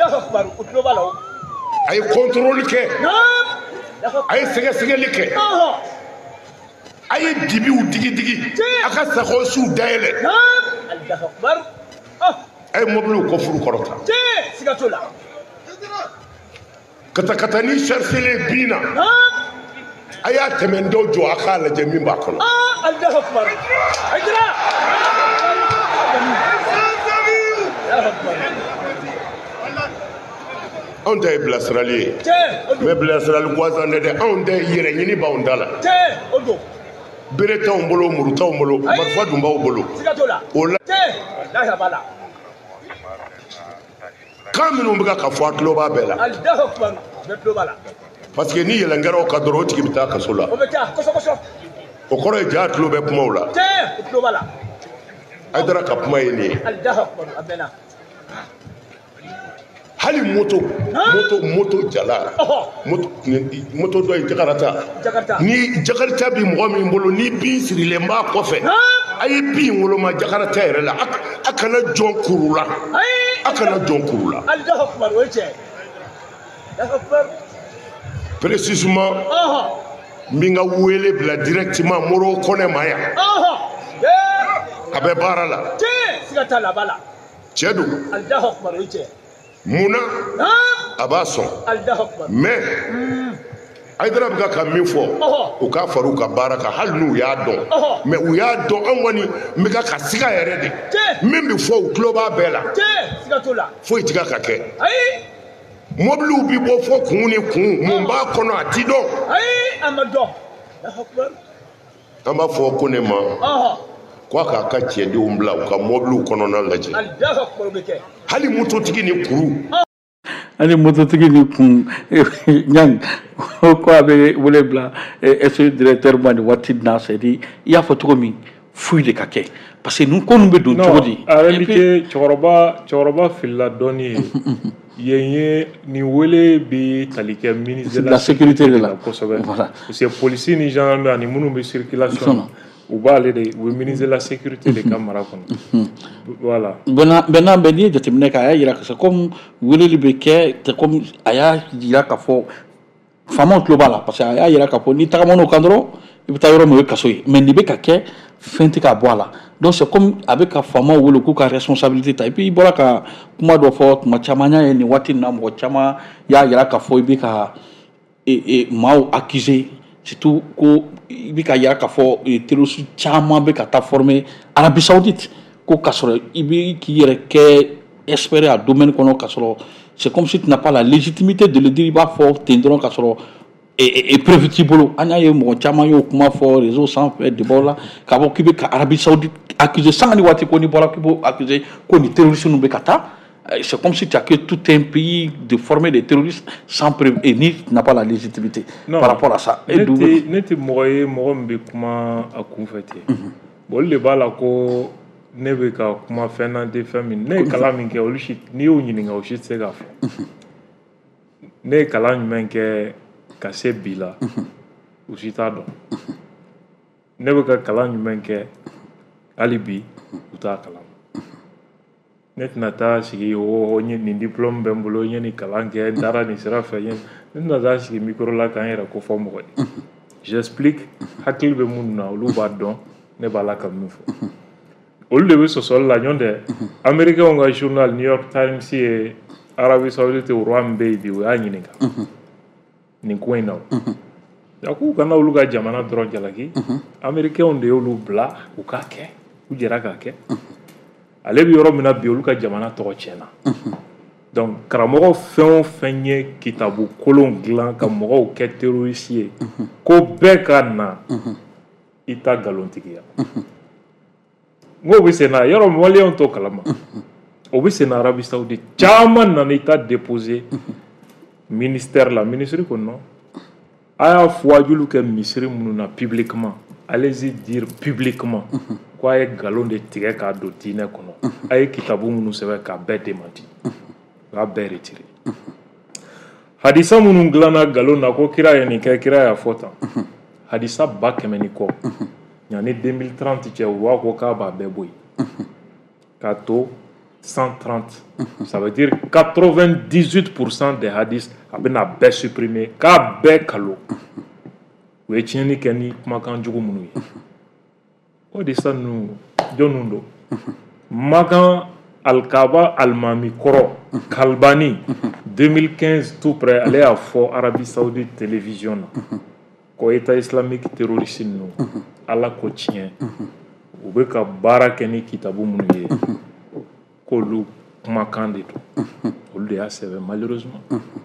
a ye contrôle kɛ a ye sɛgɛsɛgɛli kɛ a ye dibiw digi digi a ka sakosiw dayɛlɛ. a ye mobiliw kɔfuru kɔrɔta katakata ni chargele bin na a y'a tɛmɛ dɔw jɔ a k'a lajɛ min b'a kɔnɔ anw tɛ ye bilasirali ye mais bilasirali gansan tɛ dɛ anw tɛ yɛrɛ ɲini b'anw da la bere t'anw bolo muru t'anw bolo marifa dun b'aw bolo o la kan minnu bɛ ka fɔ a tulo b'a bɛɛ la parce que ni yɛlɛn kɛra o kan dɔrɔn o tigi bɛ taa kaso la o kɔrɔ ye jaa tulo bɛ kumaw la a dara ka kuma ye nin ye hali moto moto moto jala moto moto dɔ ye jakarta ni jakarta bi mɔgɔ min bolo ni bin sirilen b'a kɔfɛ a ye bin woloma jakarta yɛrɛ la a kana jɔn kuru la a kana jɔn kuru la précisément min ka wele bila directement Moro Kone ma yan a bɛ baara la cɛ don munna a b'a sɔn mais Haidara bɛ ka min fɔ u k'a fara u ka baara kan hali n'u y'a dɔn mais u y'a dɔn an kɔni n bɛ ka siga yɛrɛ de min bɛ fɔ u tulo b'a bɛɛ la foyi tɛ ka kɛ mobiliw bɛ bɔ fɔ kun ni kun mun b'a kɔnɔ a ti dɔn an b'a fɔ ko ne ma ko a k'a ka cɛdenw bila u ka mobiliw kɔnɔna lajɛ hali mototigi ni kuru ani mototigi ni kun nyang ko abe wole bla est directeur mani wati na sedi ya foto mi fui de kake parce que nous ko nous be don todi en réalité choroba choroba filla doni yenye ni wele bi talike ministre de la sécurité de la voilà c'est policier ni gendarme ni munu be circulation ou ba aller de ministre de la sécurité de camara kon voilà bena bena beni de temne ka ya c'est comme wele libeke c'est comme aya dira ka fo famon global parce que aya ira ka fo ni tagamono kandro ibita yoro mo kasoyi mais ni be ka ke fenti ka boala donc c'est comme avec ka famo wolo ku ka responsabilité et puis bola ka kuma do fo kuma chamanya ni wati na mo chama ya ira ka fo bi ka et et mau accusé surtout ko bi ka ira ka fo terroriste chama be ka ta formé Arabie Saoudite ko kasoro ibi ki yere ke espérer à domaine kono kasoro c'est comme si tu n'as pas la légitimité de le dire ba fo tendron kasoro et et prévisible anya ye mo chama yo kuma fo réseau sans faire de bola ka bo kibe ka Arabie Saoudite accusé sans ni wati ko ni bola kibo accusé ko ni terroriste no be kata c'est comme si tu as que tout un pays de former des terroristes sans preuve et ni n'a pas la légitimité non, par rapport à ça et d'où n'était moye mo mbe kuma akunfete bon le bala ko nebe ka kuma fenante famine ne kala min ke olushi ni o nyini nga o shi tsega fa ne kala men ke kase bila usita do ne be kala nyumen ke alibi uta kala net nata sigi o onye ni diplôme bembulo nye ni kala ke dara ni sera fa yen na za sigi micro la kan era ko fo mo j'explique hakil be mun na lu ba don ne bala kam mu fo o le be so sol la nyonde america on ga journal New York Times et Arabie Saoudite o rwam baby o anyini ka ni kwena yaku kana uluga jamana dron jalaki americain on de ulu bla ukake ujera kake ale bi yoro mina bi uluka jamana to chena donc karamogo fen fenye kitabu kolon glan ka mogo ke terroriste ko beka na ita galontigia ngo bi sena yoro malion to kalama obi sena Arabie Saoudite chaman na ita déposer ministère la ministre ko non aya fwajulu ke misiri mununa publiquement allez-y dire publiquement quoi est galon de tigre ka do dine kono ay kitabu munu sebe ka be démenti ka be retiré hadisa munu glana galon na ko kira yani ke kira ya fota hadisa ba kemeni ko nyane deux mille trente che wa ko ka ba be boy ka to cent trente ça veut dire quatre-vingt-dix-huit pour cent des hadiths abena be supprimé ka be kalo we chini keni makan jugu munu o de ça nous jonundo makan al-Kaaba al-Mami koro Kalbani deux mille quinze tout près aller à fort Arabie Saoudite télévision ko état islamique terroriste no ala ko tien o be ka bara keni kitabu munu ye ko lu makan de to o de a sebe malheureusement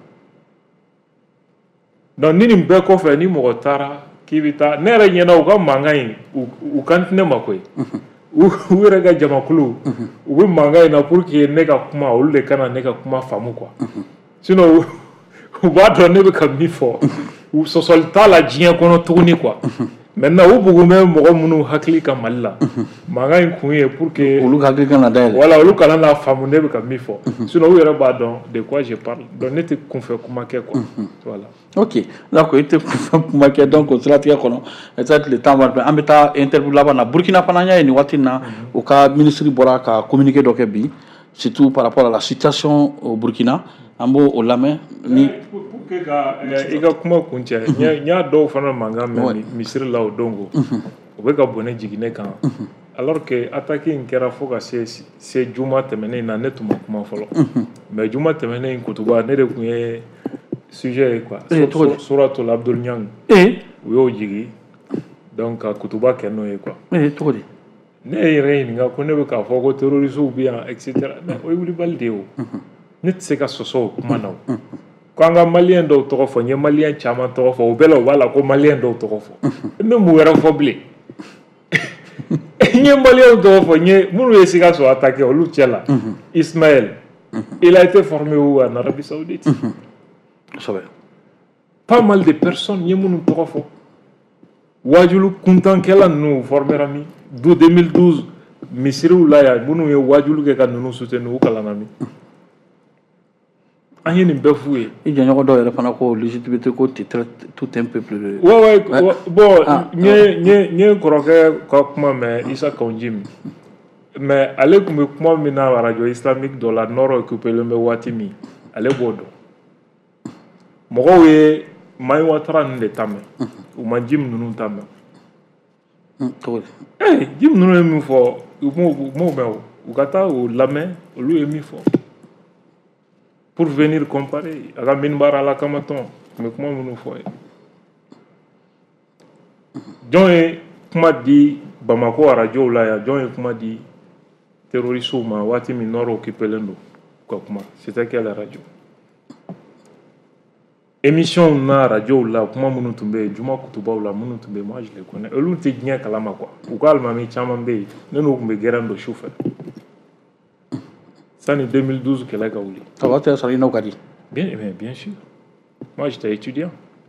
donc nini mbe ko fe ni mo tara kibita nere nyena o ka mangai u kantine makoy u rega jamakulu u mangai na pour que ne ka kuma o le kana ne ka kuma famu quoi sinon u ba do ne be ka mi fo u so solta la jien kono tourni quoi maintenant u bugu me mo munu hakli ka malla mangai kuye pour que ulu hakli kana dal voilà ulu kana na famu ne be ka mi fo sinon u yera ba don de quoi je parle donc ne te confie kuma ke quoi voilà. Ok, d'accord, il était pour que donc cela tient kono peut-être le temps va en mettant interview là-bas na Burkina Faso ni watina au cas ministre bora ka communiquer donc bi surtout par rapport à la situation au Burkina ambo au lame ni pour que ga ega kuma kunche nya nya do fana manga mais ministre là au dongo o be ka bonne jigine kan alors que attaquer une kera foka c'est c'est juma temene na netuma kuma folo mais juma temene kutuba ne de kunye sujet quoi suratul Abdul Nyang eh wo jigi donc kutuba keno e quoi eh to di ne rein nga ko ne be ka foko terroriste ou bien etc mais o wuli balde o ne se ka soso kuma naw ko nga malien do to fo nye malien chama to fo o belo wala ko malien do to fo ne mu wera fo ble nye malien do fo nye munu e sika so attaquer o lu chela Ismaël Mm-hmm. Il a été formé où? En Arabie Saoudite. Mm-hmm. Pas mal de personnes, y a mon trop Wajulu Kuntan Kelan nous formerami. De deux mille douze, Missirou Laya, Mounou et Wajulu Kekan nous soutenu au Kalanami. Aïe, n'est pas foué. Il y a un droit de légitimité côté tout un peu plus. Ouais, ouais, bon, n'y n'y croquer comme mais Issa Konjim. Mais allez comme moi mina la radio islamique de la nord occupé le Mewatimi. Allez bodo. Mogowe mai watran de tame. Ou manjim nunu tame. Eh, jim nunu mi fo. Mo mo me o gata o lame o lui mi fo. Pour venir comparer, à la minbar à la camaton, mais comment nous faut? John comment dit Bamako à radio là, John comment dit terroriste ou ma wati minoro qui pelendo, comment? C'était quelle radio? Émission na radio là, comment nous tomber? Juma kutuba là, nous tomber, moi je les connais. Elu te gnia kalama quoi? Ou calme mais chamambe, nous nous me guérando chauffeur. C'est en deux mille douze qu'elle a gaulé. Ça va te salir au Cadi? Bien, mais bien sûr. Moi, j'étais étudiant.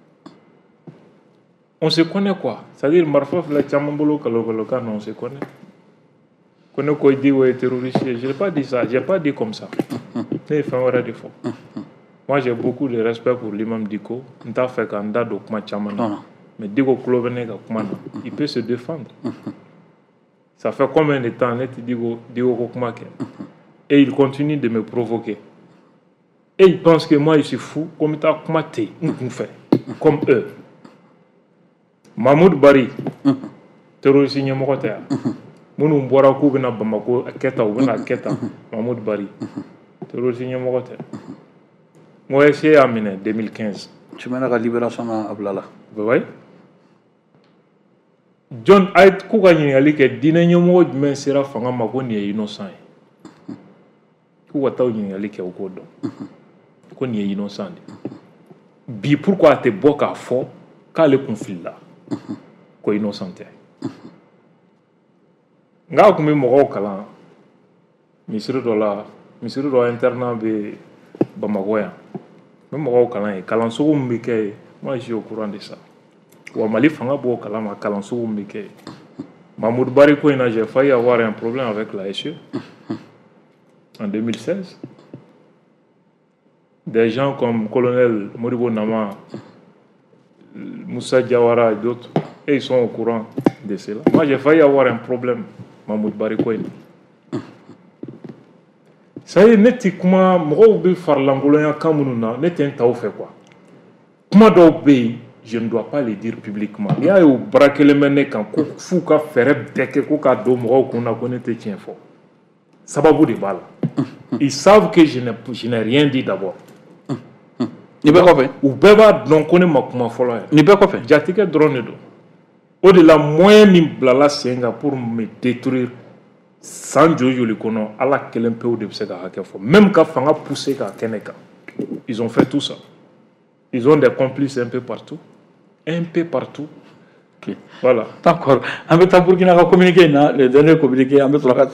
On se connaît quoi? C'est-à-dire, Marfof, la Chamambolo, Kalokaloka, on se connaît. On connaît quoi, il dit, ouais, terroriste. Je n'ai pas dit ça. Je n'ai pas dit comme ça. C'est fait un de faux. Moi, j'ai beaucoup de respect pour l'imam Diko. On t'a fait qu'un dado comme Chamana. Mais Diko Klovenega, il peut se défendre. Ça fait combien de temps, net, Diko Kokmake? Et il continue de me provoquer. Et il pense que moi, je suis fou, comme tu as commenté, comme eux. Mahmoud Bari, terroriste Nyamokotea. Mounou Mbouarakou Bena Bamako, Aketa ou Bena Aketa, Mahmoud Bari, terroriste Nyamokotea. Moi, j'ai amené deux mille quinze. Tu mets la libération à Ablala. Vous voyez? John Ait Koukani Ali, que Dina Nyamokote, mais sera Fanga Makoni est innocent. Pourquoi tu es allé au code? Pourquoi tu es innocent? Bi pourquoi tu es beau qu'à fort qu'à le conflit là? Quoi innocent? Nga comme moi au calan, monsieur Dola, monsieur Dola internat be Bamagoya. Même moi au calan et calan sur mbike, moi je suis au courant de ça. Ou Mali fanga beau calan ma calan sur mbike. Mahmoud Bari quoi il j'ai failli avoir un problème avec la S E. En deux mille seize, des gens comme colonel Moribo Nama, Moussa Diawara et d'autres, et ils sont au courant de cela. Moi, j'ai failli avoir un problème, Mahmoud Barikoine. Ça y est, net comment moi je faire l'angolien Kamununa, net un taou fait quoi? Comment d'obéir, je ne dois pas le dire publiquement. Il y a eu braquer les mecs quand fou qu'a faire bec et qu'a domro qu'on a connu tes tiens fort. Ça va vous déballer. Ils savent que je n'ai, je n'ai rien dit d'abord. Ni pas quoi ou beba donc on est ma comment follow. Ni pas quoi faire. J'attire drone do. Au-delà moyen mi blala senga pour me détruire sans jojo le kono ala kelen peu de se ga hakefo. Même quand fanga poussé ka keneka. Ils ont fait tout ça. Ils ont des complices un peu partout. Un peu partout. Okay. Voilà. D'accord. On va Burkina Faso communiquer les derniers communiqués. On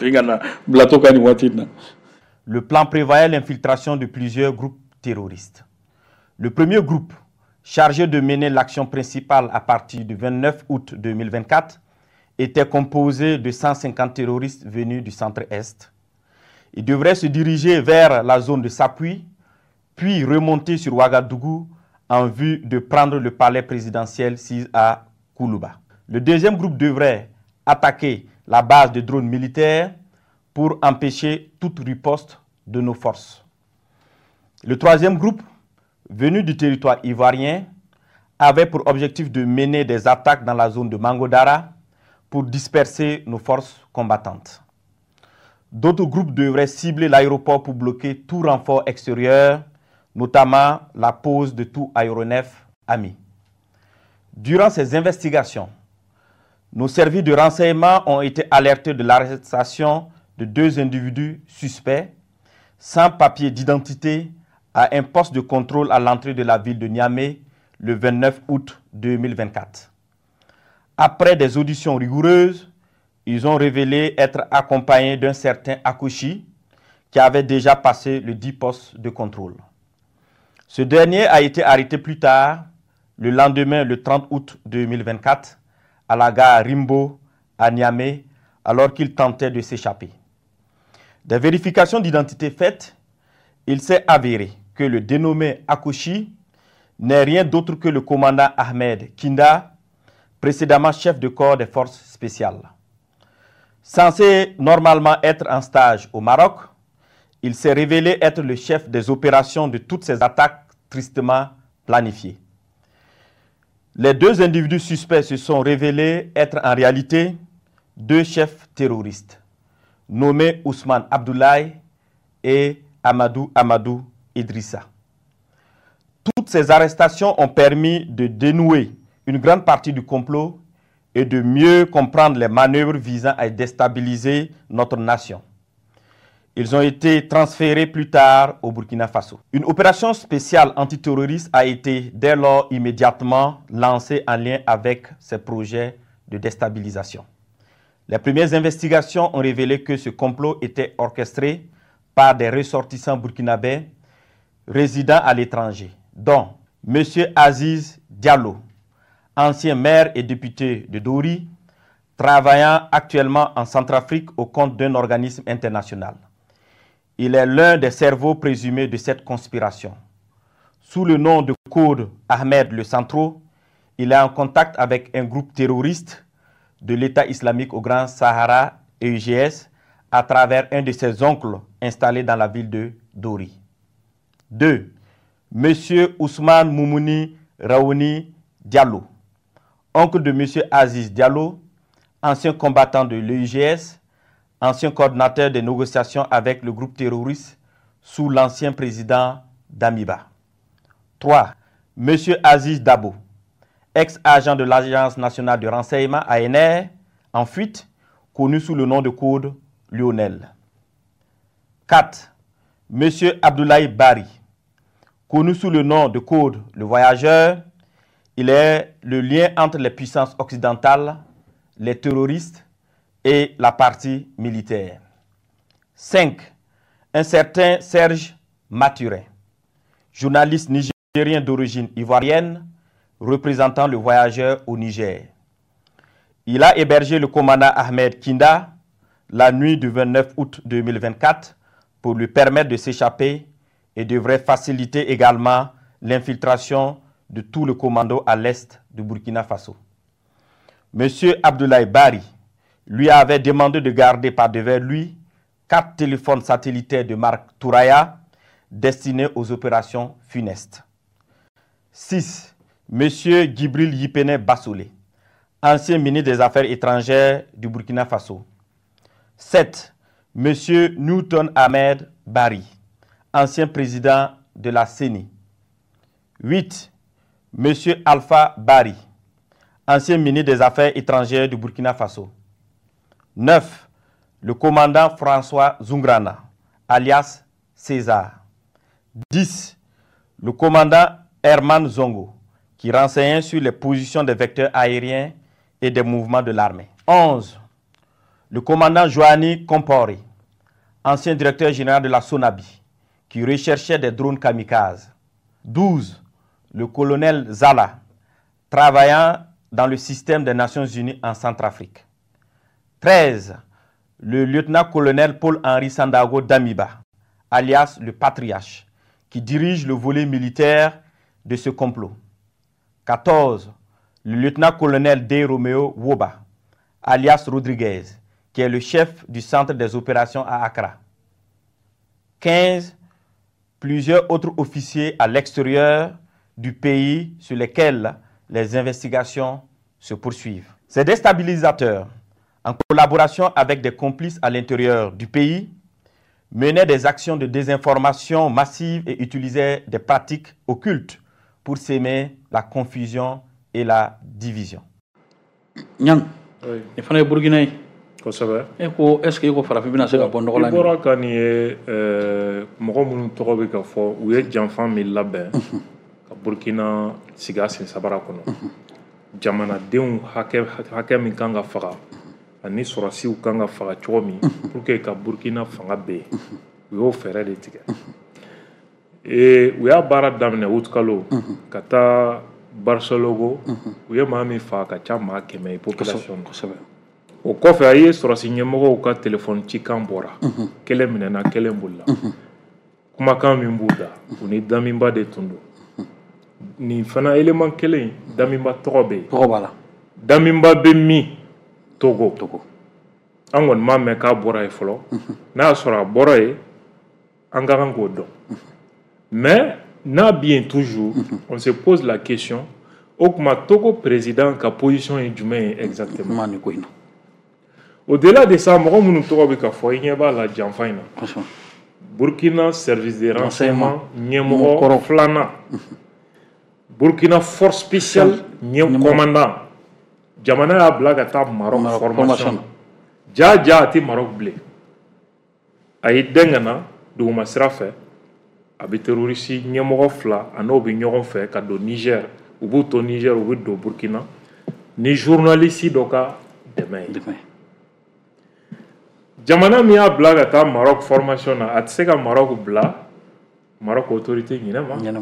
va Le plan prévoyait l'infiltration de plusieurs groupes terroristes. Le premier groupe, chargé de mener l'action principale à partir du vingt-neuf août deux mille vingt-quatre, était composé de cent cinquante terroristes venus du centre-est. Ils devraient se diriger vers la zone de Sapui, puis remonter sur Ouagadougou en vue de prendre le palais présidentiel sis à Koulouba. Le deuxième groupe devrait attaquer la base de drones militaires pour empêcher toute riposte de nos forces. Le troisième groupe, venu du territoire ivoirien, avait pour objectif de mener des attaques dans la zone de Mangodara pour disperser nos forces combattantes. D'autres groupes devraient cibler l'aéroport pour bloquer tout renfort extérieur, notamment la pose de tout aéronef ami. Durant ces investigations, nos services de renseignement ont été alertés de l'arrestation de deux individus suspects sans papier d'identité à un poste de contrôle à l'entrée de la ville de Niamey le vingt-neuf août deux mille vingt-quatre. Après des auditions rigoureuses, ils ont révélé être accompagnés d'un certain Akouchi qui avait déjà passé le dit poste de contrôle. Ce dernier a été arrêté plus tard, le lendemain, le trente août deux mille vingt-quatre, à la gare Rimbo, à Niamey, alors qu'il tentait de s'échapper. Des vérifications d'identité faites, il s'est avéré que le dénommé Akoshi n'est rien d'autre que le commandant Ahmed Kinda, précédemment chef de corps des forces spéciales. Censé normalement être en stage au Maroc, il s'est révélé être le chef des opérations de toutes ces attaques tristement planifiées. Les deux individus suspects se sont révélés être en réalité deux chefs terroristes, nommés Ousmane Abdoulaye et Amadou Amadou Idrissa. Toutes ces arrestations ont permis de dénouer une grande partie du complot et de mieux comprendre les manœuvres visant à déstabiliser notre nation. Ils ont été transférés plus tard au Burkina Faso. Une opération spéciale antiterroriste a été dès lors immédiatement lancée en lien avec ces projets de déstabilisation. Les premières investigations ont révélé que ce complot était orchestré par des ressortissants burkinabés résidant à l'étranger, dont M. Aziz Diallo, ancien maire et député de Dori, travaillant actuellement en Centrafrique au compte d'un organisme international. Il est l'un des cerveaux présumés de cette conspiration. Sous le nom de code Ahmed le Centro, il est en contact avec un groupe terroriste de l'État islamique au Grand Sahara et U G S à travers un de ses oncles installé dans la ville de Dori. deux. M. Ousmane Moumouni Raouni Diallo, oncle de M. Aziz Diallo, ancien combattant de l'E U G S, ancien coordinateur des négociations avec le groupe terroriste sous l'ancien président Damiba. trois. M. Aziz Dabo, ex-agent de l'Agence nationale de renseignement A N R, en fuite, connu sous le nom de code Lionel. quatre. M. Abdoulaye Bari, connu sous le nom de code Le Voyageur, il est le lien entre les puissances occidentales, les terroristes et la partie militaire. cinq. Un certain Serge Mathurin, journaliste nigérien d'origine ivoirienne, représentant Le Voyageur au Niger. Il a hébergé le commandant Ahmed Kinda la nuit du vingt-neuf août deux mille vingt-quatre pour lui permettre de s'échapper et devrait faciliter également l'infiltration de tout le commando à l'est du Burkina Faso. M. Abdoulaye Bari lui avait demandé de garder par devers lui quatre téléphones satellitaires de marque Touraya destinés aux opérations funestes. six. M. Djibril Yipene Bassolé, ancien ministre des Affaires étrangères du Burkina Faso. sept. M. Newton Ahmed Bari, ancien président de la C E N I. huit. M. Alpha Bari, ancien ministre des Affaires étrangères du Burkina Faso. neuf. Le commandant François Zungrana, alias César. dix. Le commandant Herman Zongo, qui renseignait sur les positions des vecteurs aériens et des mouvements de l'armée. onze. Le commandant Joanny Kompore, ancien directeur général de la Sonabi, qui recherchait des drones kamikazes. douze. Le colonel Zala, travaillant dans le système des Nations Unies en Centrafrique. treize. Le lieutenant-colonel Paul-Henri Sandago Damiba, alias le Patriarche, qui dirige le volet militaire de ce complot. quatorze. Le lieutenant-colonel D. Romeo Woba, alias Rodriguez, qui est le chef du centre des opérations à Accra. quinze. Plusieurs autres officiers à l'extérieur du pays sur lesquels les investigations se poursuivent. Ces déstabilisateurs, en collaboration avec des complices à l'intérieur du pays, menaient des actions de désinformation massive et utilisaient des pratiques occultes pour s'aimer la confusion et la division. Nyang, Oui. il fallait Burkina. Kosɛbɛ. Est-ce qu'il faut faire la se ka bɔ nɔgɔ la I bɔra ka nin ye ɛɛ mɔgɔ minnu tɔgɔ bɛ ka fɔ u ye janfan min labɛn ka Burkina sigi a sen sabara kɔnɔ jamanadenw hakɛ hakɛ min kan ka faga ani sɔrɔsiw kan ka faga cogo min pour que ka Burkina fanga bɛn u y'o fɛɛrɛ de tigɛ et u y'a baara daminɛ utkalo ka taa Barcelogo u ye maa min fa ka ca maa kɛmɛ ye population o kɔfɛ a ye sɔrɔsi ɲɛmɔgɔw ka téléphone cikan bɔra kelen minɛna kelen bolila kumakan min b'u da u ni Daminba de tun don nin fana élément kelen Daminba tɔgɔ bɛ yen tɔgɔ b'a la Daminba bɛ min Togo Togo an kɔni m'a mɛn k'a bɔra ye fɔlɔ n'a y'a sɔrɔ a bɔra ye an ka kan k'o dɔn mais n'a bien toujours on se pose la question o kuma Togo président ka position ye jumɛn ye exactement nin ko in na au-delà de ça mɔgɔ minnu tɔgɔ bɛ ka fɔ i ɲɛ b'a la janfa in na Burkina service de renseignement ɲɛmɔgɔ filanan Burkina force spéciale ɲɛ commandant jamana y'a bila ka taa Maroc formation jaa jaa a tɛ Maroc bilen a ye dɛn ka na duguma sira fɛ a bɛ terroriste ɲɛmɔgɔ fila a n'o bɛ ɲɔgɔn fɛ ka don Niger u b'u to Niger u bɛ don Burkina ni journaliste dɔ ka dɛmɛ ye jamana min y'a bila ka taa Maroc formation na a tɛ se ka Maroc bila Maroc autorité ɲinɛ ma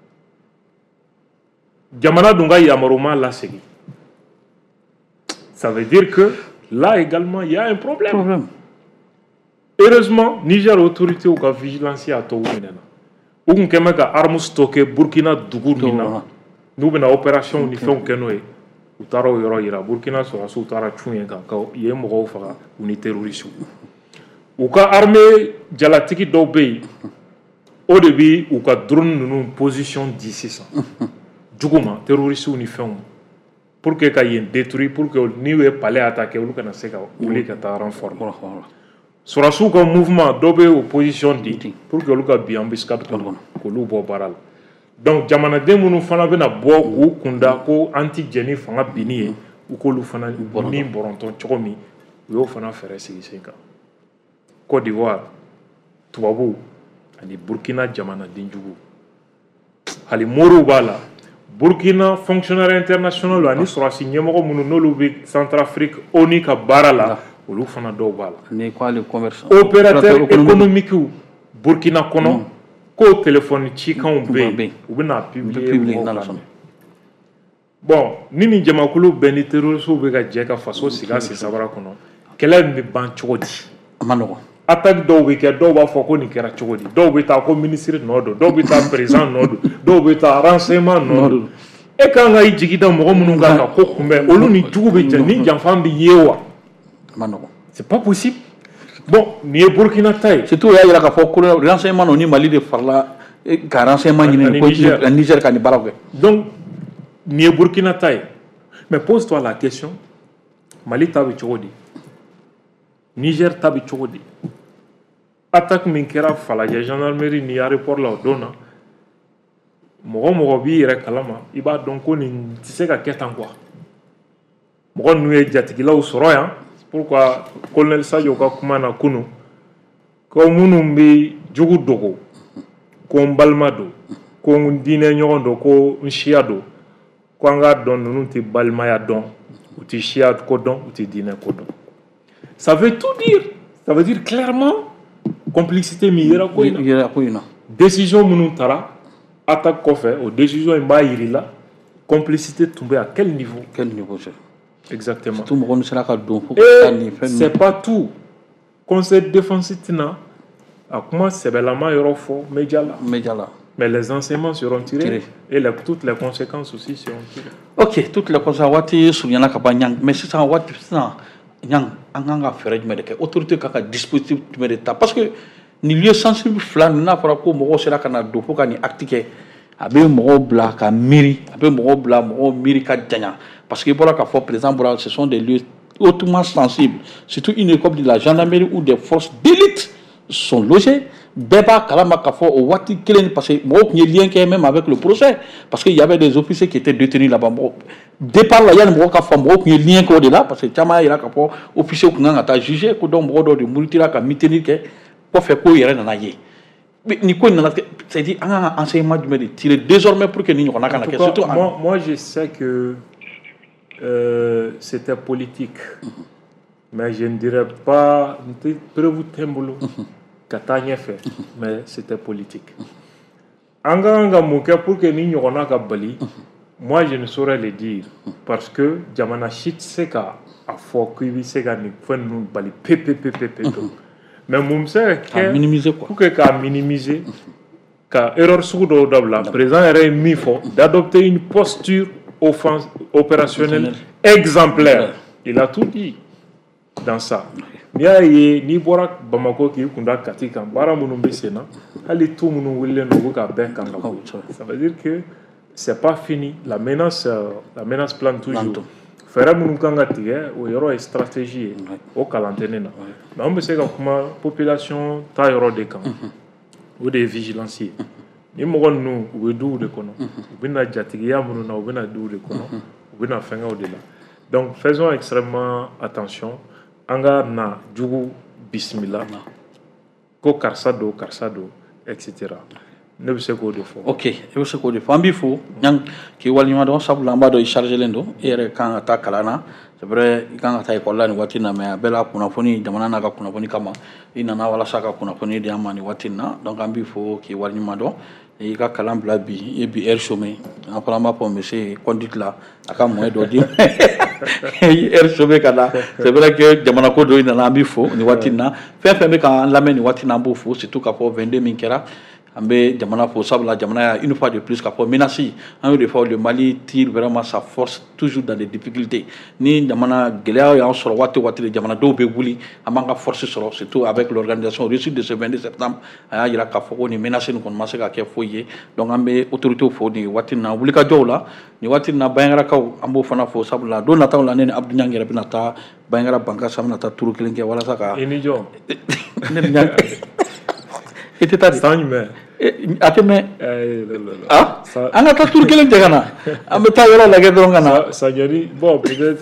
jamana dun ka yamaruw ma lasegin ça veut dire que là également il y a un problème, problème. Heureusement Niger autorité ou ka vigilance a to minɛna u kun kɛmɛ ka arme stocké Burkina dugu min na n'u bɛna opération ni fɛnw kɛ n'o ye u taara o yɔrɔ yira Burkina sɔrɔsiw taara cun ye kan ka ye mɔgɔw faga u ni terroristes u ka armée jalatigi dɔw bɛ yen o de bi u ka drone ninnu position di sisan jugu ma terroristes ni fɛnw pour que ka yen détruire pour que n'u ye palais attaquer olu kana se ka wuli ka taa renfort sɔrɔsiw ka mouvement dɔw bɛ o position di pour que olu ka bi embuscade kɔnɔ k'olu bɔ baara la donc jamanaden minnu fana bɛna bɔ k'u kunda ko an ti jɛ ni fanga binni ye u k'olu fana ni bɔrɔntɔ cogo min u y'o fana fɛɛrɛ sigi sen kan Côte d'Ivoire tubabuw ani Burkina jamanaden jugu hali moriw b'a la Burkina fonctionnaire international ani sɔrɔsi ɲɛmɔgɔ minnu n'olu bɛ Centrafrique O N U ka baara la olu fana dɔw b'a la opérateur économique Burkina kɔnɔ k'o téléphone cikanw bɛ yen u bɛna publier bon ni nin jamakulu bɛɛ ni terroristes bɛ ka jɛ ka faso sigi a sisabara kɔnɔ kɛlɛ in bɛ ban cogo di a ma nɔgɔn attaque dɔw bɛ kɛ dɔw b'a fɔ ko nin kɛra cogo di dɔw bɛ taa ko ministre nɔ don dɔw bɛ taa président nɔ don dɔw bɛ taa renseignement nɔ don e kan ka i jigi da mɔgɔ minnu kan ka ko kunbɛn olu ni jugu bɛ jɛ ni janfa bɛ ye wa c'est pas possible bon nin ye Burkina ta ye surtout o y'a jira k'a fɔ ko renseignement ni Mali de farala ka renseignement ɲini ko Niger ka nin baaraw kɛ donc nin ye Burkina ta ye mais pose-toi la question Mali ta bɛ cogo di Niger ta bɛ cogo di attaque min kɛra Falajɛ gendarmerie ni aéroport la o don na mɔgɔ mɔgɔ b'i yɛrɛ kalama i b'a dɔn ko nin tɛ se ka kɛ tan quoi mɔgɔ ninnu ye jatigilaw sɔrɔ yan pourquoi colonel Sadio ka kuma na kunu ko minnu bɛ jugu dogo ko n balima don ko n diinɛ ɲɔgɔn don ko n siya don ko an k'a dɔn ninnu tɛ balimaya dɔn u tɛ siya ko dɔn u tɛ diinɛ ko dɔn ça veut tout dire ça veut dire clairement complicité min yera ko in na décision minnu taara attaque kɔfɛ o décision in b'a yiri la complicité tun bɛ à quel niveau quel niveau c'est exactement tout mɔgɔ min sera ka don fo ka nin fɛn c'est pas tout conseil de défense tina a kuma sɛbɛlama yɔrɔ fɔ média la média la mais les enseignements seront tirés, tirés. et les, toutes les conséquences aussi seront tirées. Ok, toutes les conséquences waati surunyana ka ban ɲang mais sisan waati sisan ɲang an kan ka fɛɛrɛ jumɛn de kɛ autorité ka ka dispositif jumɛn de ta parce que nin lieu sensible fila nin n'a fɔra ko mɔgɔw sera ka na don fo ka nin acte kɛ a bɛ mɔgɔw bila ka miiri a bɛ mɔgɔw bila mɔgɔw miiri ka janya parce que i bɔra k'a fɔ président bɔra ce sont des lieux hautement sensibles surtout une école de la gendarmerie où des forces d'élite sont logées bɛɛ b'a kalama k'a fɔ o waati kelen parce que mɔgɔw tun ye lien kɛ même avec le procès parce que il y avait des officiers qui étaient détenus là-bas mɔgɔ départ la yanni mɔgɔw ka fɔ mɔgɔw tun ye lien kɛ o de la parce que caman y'a jira k'a fɔ officiers tun kan ka taa juger ko donc mɔgɔ dɔw de murutira ka maintenir kɛ kɔfɛ ko yɛrɛ nana ye nin ko nana c'est à dire an ka enseignement jumɛn de tirer désormais pour que nin ɲɔgɔnna kana kɛ surtout moi moi je sais que euh, c'était politique mm-hmm. mais je ne dirais pas preuve tɛ n bolo ka taa ɲɛfɛ mais c'était politique an ka kan ka mun kɛ pour que ni ɲɔgɔnna ka bali moi je ne saurais le dire parce que jamana si tɛ se ka a fɔ k'i bɛ se ka nin fɛn ninnu bali pe pe pe pe pe mais mun bɛ se ka kɛ pour que k'a minimiser ka erreur sugu dɔw dabila président yɛrɛ ye min fɔ d'adopter une posture offense opérationnelle exemplaire il a tout dit dans ça n'i y'a ye n'i bɔra Bamako k'i kunda Kati kan baara minnu bɛ sen na hali tu minnu wililen don u bɛ ka bɛɛ kan ka bɔ ça veut dire que c'est pas fini la menace la menace plane toujours fɛɛrɛ minnu kan ka tigɛ o yɔrɔ ye stratégie ye o kalan tɛ ne na mais an bɛ se ka kuma population ta yɔrɔ de kan o de ye vigilance ye ni mɔgɔ ninnu u bɛ duw de kɔnɔ u bɛ na jatigiya minnu na u bɛ na duw de kɔnɔ u bɛ na fɛngɛw de la donc faisons extrêmement attention an ka na jugu bisimila ko karisa don karisa don et cetera ne bɛ se k'o de fɔ. ok i bɛ se k'o de fɔ an b'i fo yan k'i waleɲuman dɔn sabula an b'a dɔn i chargelen don i yɛrɛ kan ka taa kalan na c'est vrai i kan ka taa école la nin waati in na mais a bɛɛ la kunnafoni jamana n'a ka kunnafoni kama i nana walasa ka kunnafoni di an ma nin waati in na donc an b'i fo k'i waleɲuman dɔn i ka kalan bila bi i ye bi heure chômé an fana b'a fɔ monsieur conduite la a ka moyen dɔ di i ye heure chômé ka na c'est vrai que jamana ko dɔ i nana an b'i fo nin waati in na fɛn fɛn bɛ k'an lamɛn nin waati in na an b'o fo surtout k'a fɔ vingt-deux min kɛra an bɛ jamana fo sabula jamana y'a une fois de plus k'a fɔ menace an y'o de fɔ le Mali tire vraiment sa force toujours dans des difficultés ni jamana gɛlɛya y'an sɔrɔ waati o waati de jamana dɔw bɛ wuli an b'an ka force sɔrɔ surtout avec l'organisation réussite de ce vingt-deux septembre a y'a jira k'a fɔ ko nin menace nin kɔni ma se ka kɛ foyi ye donc an bɛ autorités fo nin waati in na wulikajɔw la nin waati in na Banyangarakaw an b'o fana fo sabula don nataw la ne ni Abdou Niang yɛrɛ bɛna taa Banyangra Bankasa an bɛna taa turu kelen kɛ walasa ka. i ni jɔn. ne ni Niang i tɛ taa de. san jumɛn. a tɛ mɛn ah an ka taa turu kelen cɛ ka na an bɛ taa yɔrɔ lajɛ dɔrɔn ka na. Sagnoni bon peut-être.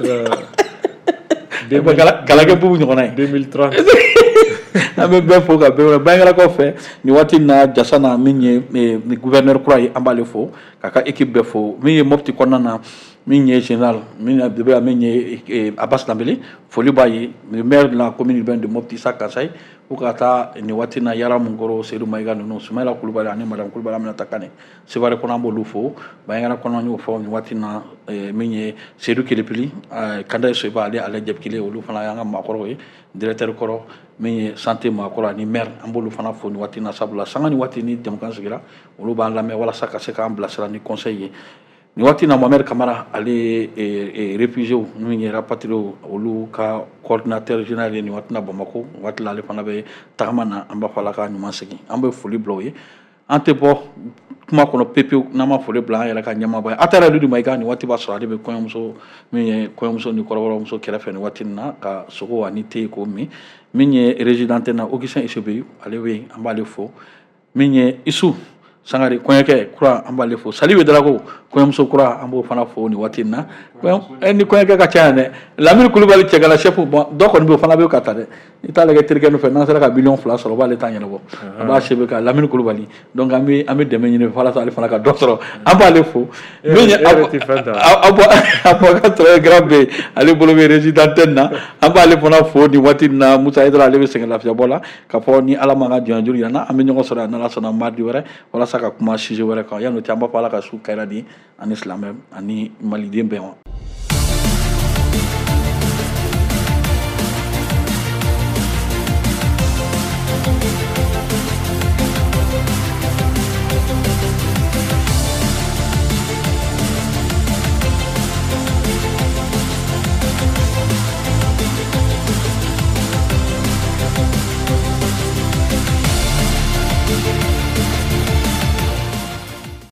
kalakɛ bubu ɲɔgɔnna ye. deux mille trente. an bɛ bɛɛ fo ka bɛɛ wɛrɛ Banyangarakaw fɛ nin waati in na jasa na min ye gouverneur kura ye an b'ale fo k'a ka équipe bɛɛ fo min ye Mopti kɔnɔna na min ye général min ye min ye Abbas Dambele foli b'a ye le maire de la commune urbaine de Mopti Issa Kasayi ko ka taa nin waati in na Yara Munkɔrɔ Seydou Mayiga ninnu Soumaïla Kulubali ani madame Kulubali Aminata Kane Sevare kɔnɔ an b'olu fo Banyangra kɔnɔ an y'o fɔ nin waati in na min ye Seydou Kelipili Kanda Soyiba ale ale Jɛbikile olu fana y'an ka maakɔrɔw ye directeur kɔrɔ min ye santé maakɔrɔ ani maire an b'olu fana fo nin waati in na sabula sanga ni waati ni jɛmukan sigira olu b'an lamɛn walasa ka se k'an bilasira ni conseil ye nin waati in na Mohamed Kamara ale ye réfugiés min ye rapatriés olu ka coordinateur général ye nin waati in na Bamako waati la ale fana bɛ tagama na an b'a fɔ Ala ka ɲuman segin an bɛ foli bila o ye an tɛ bɔ kuma kɔnɔ pepewu n'an ma foli bila an yɛrɛ ka ɲɛmaaba ye Atara Ludu Mayiga nin waati b'a sɔrɔ ale bɛ kɔɲɔmuso min ye kɔɲɔmuso ni kɔrɔbɔrɔmuso kɛrɛfɛ nin waati in na ka sogo ani te k'o min min ye résidente na Augustin Isebeyu ale bɛ yen an b'ale fo min ye Isu Sangare kɔɲɔkɛ kura an b'ale fo Saliwe Darago kɔɲɔmuso kura an b'o fana fo nin waati in na ni kɔɲɔkɛ ka ca yan dɛ Lamini Kulubali cɛgala chef bon dɔ kɔni bɛ o fana bɛ ka taa dɛ i t'a lajɛ terikɛ nɔfɛ n'an sera ka miliyɔn fila sɔrɔ o b'ale ta ɲɛnabɔ a b'a sɛbɛn ka Lamini Kulubali donc an bɛ an bɛ dɛmɛ ɲini walasa ale fana ka dɔ sɔrɔ an b'ale fo min ye avocat très grand bɛ ale bolo bɛ résidente na an b'ale fana fo nin waati in na Musa Hayidara ale bɛ sɛgɛn lafiyabɔ la k'a fɔ ni Ala ma ka jɔnya juru yira n na an bɛ ɲɔgɔn sɔrɔ yan n'Ala sɔnna mardi wɛrɛ walasa ka kuma sujet wɛrɛ kan yan'o cɛ an b'a fɔ Ala ka su kayira di ani silamɛ ani maliden bɛɛ ma.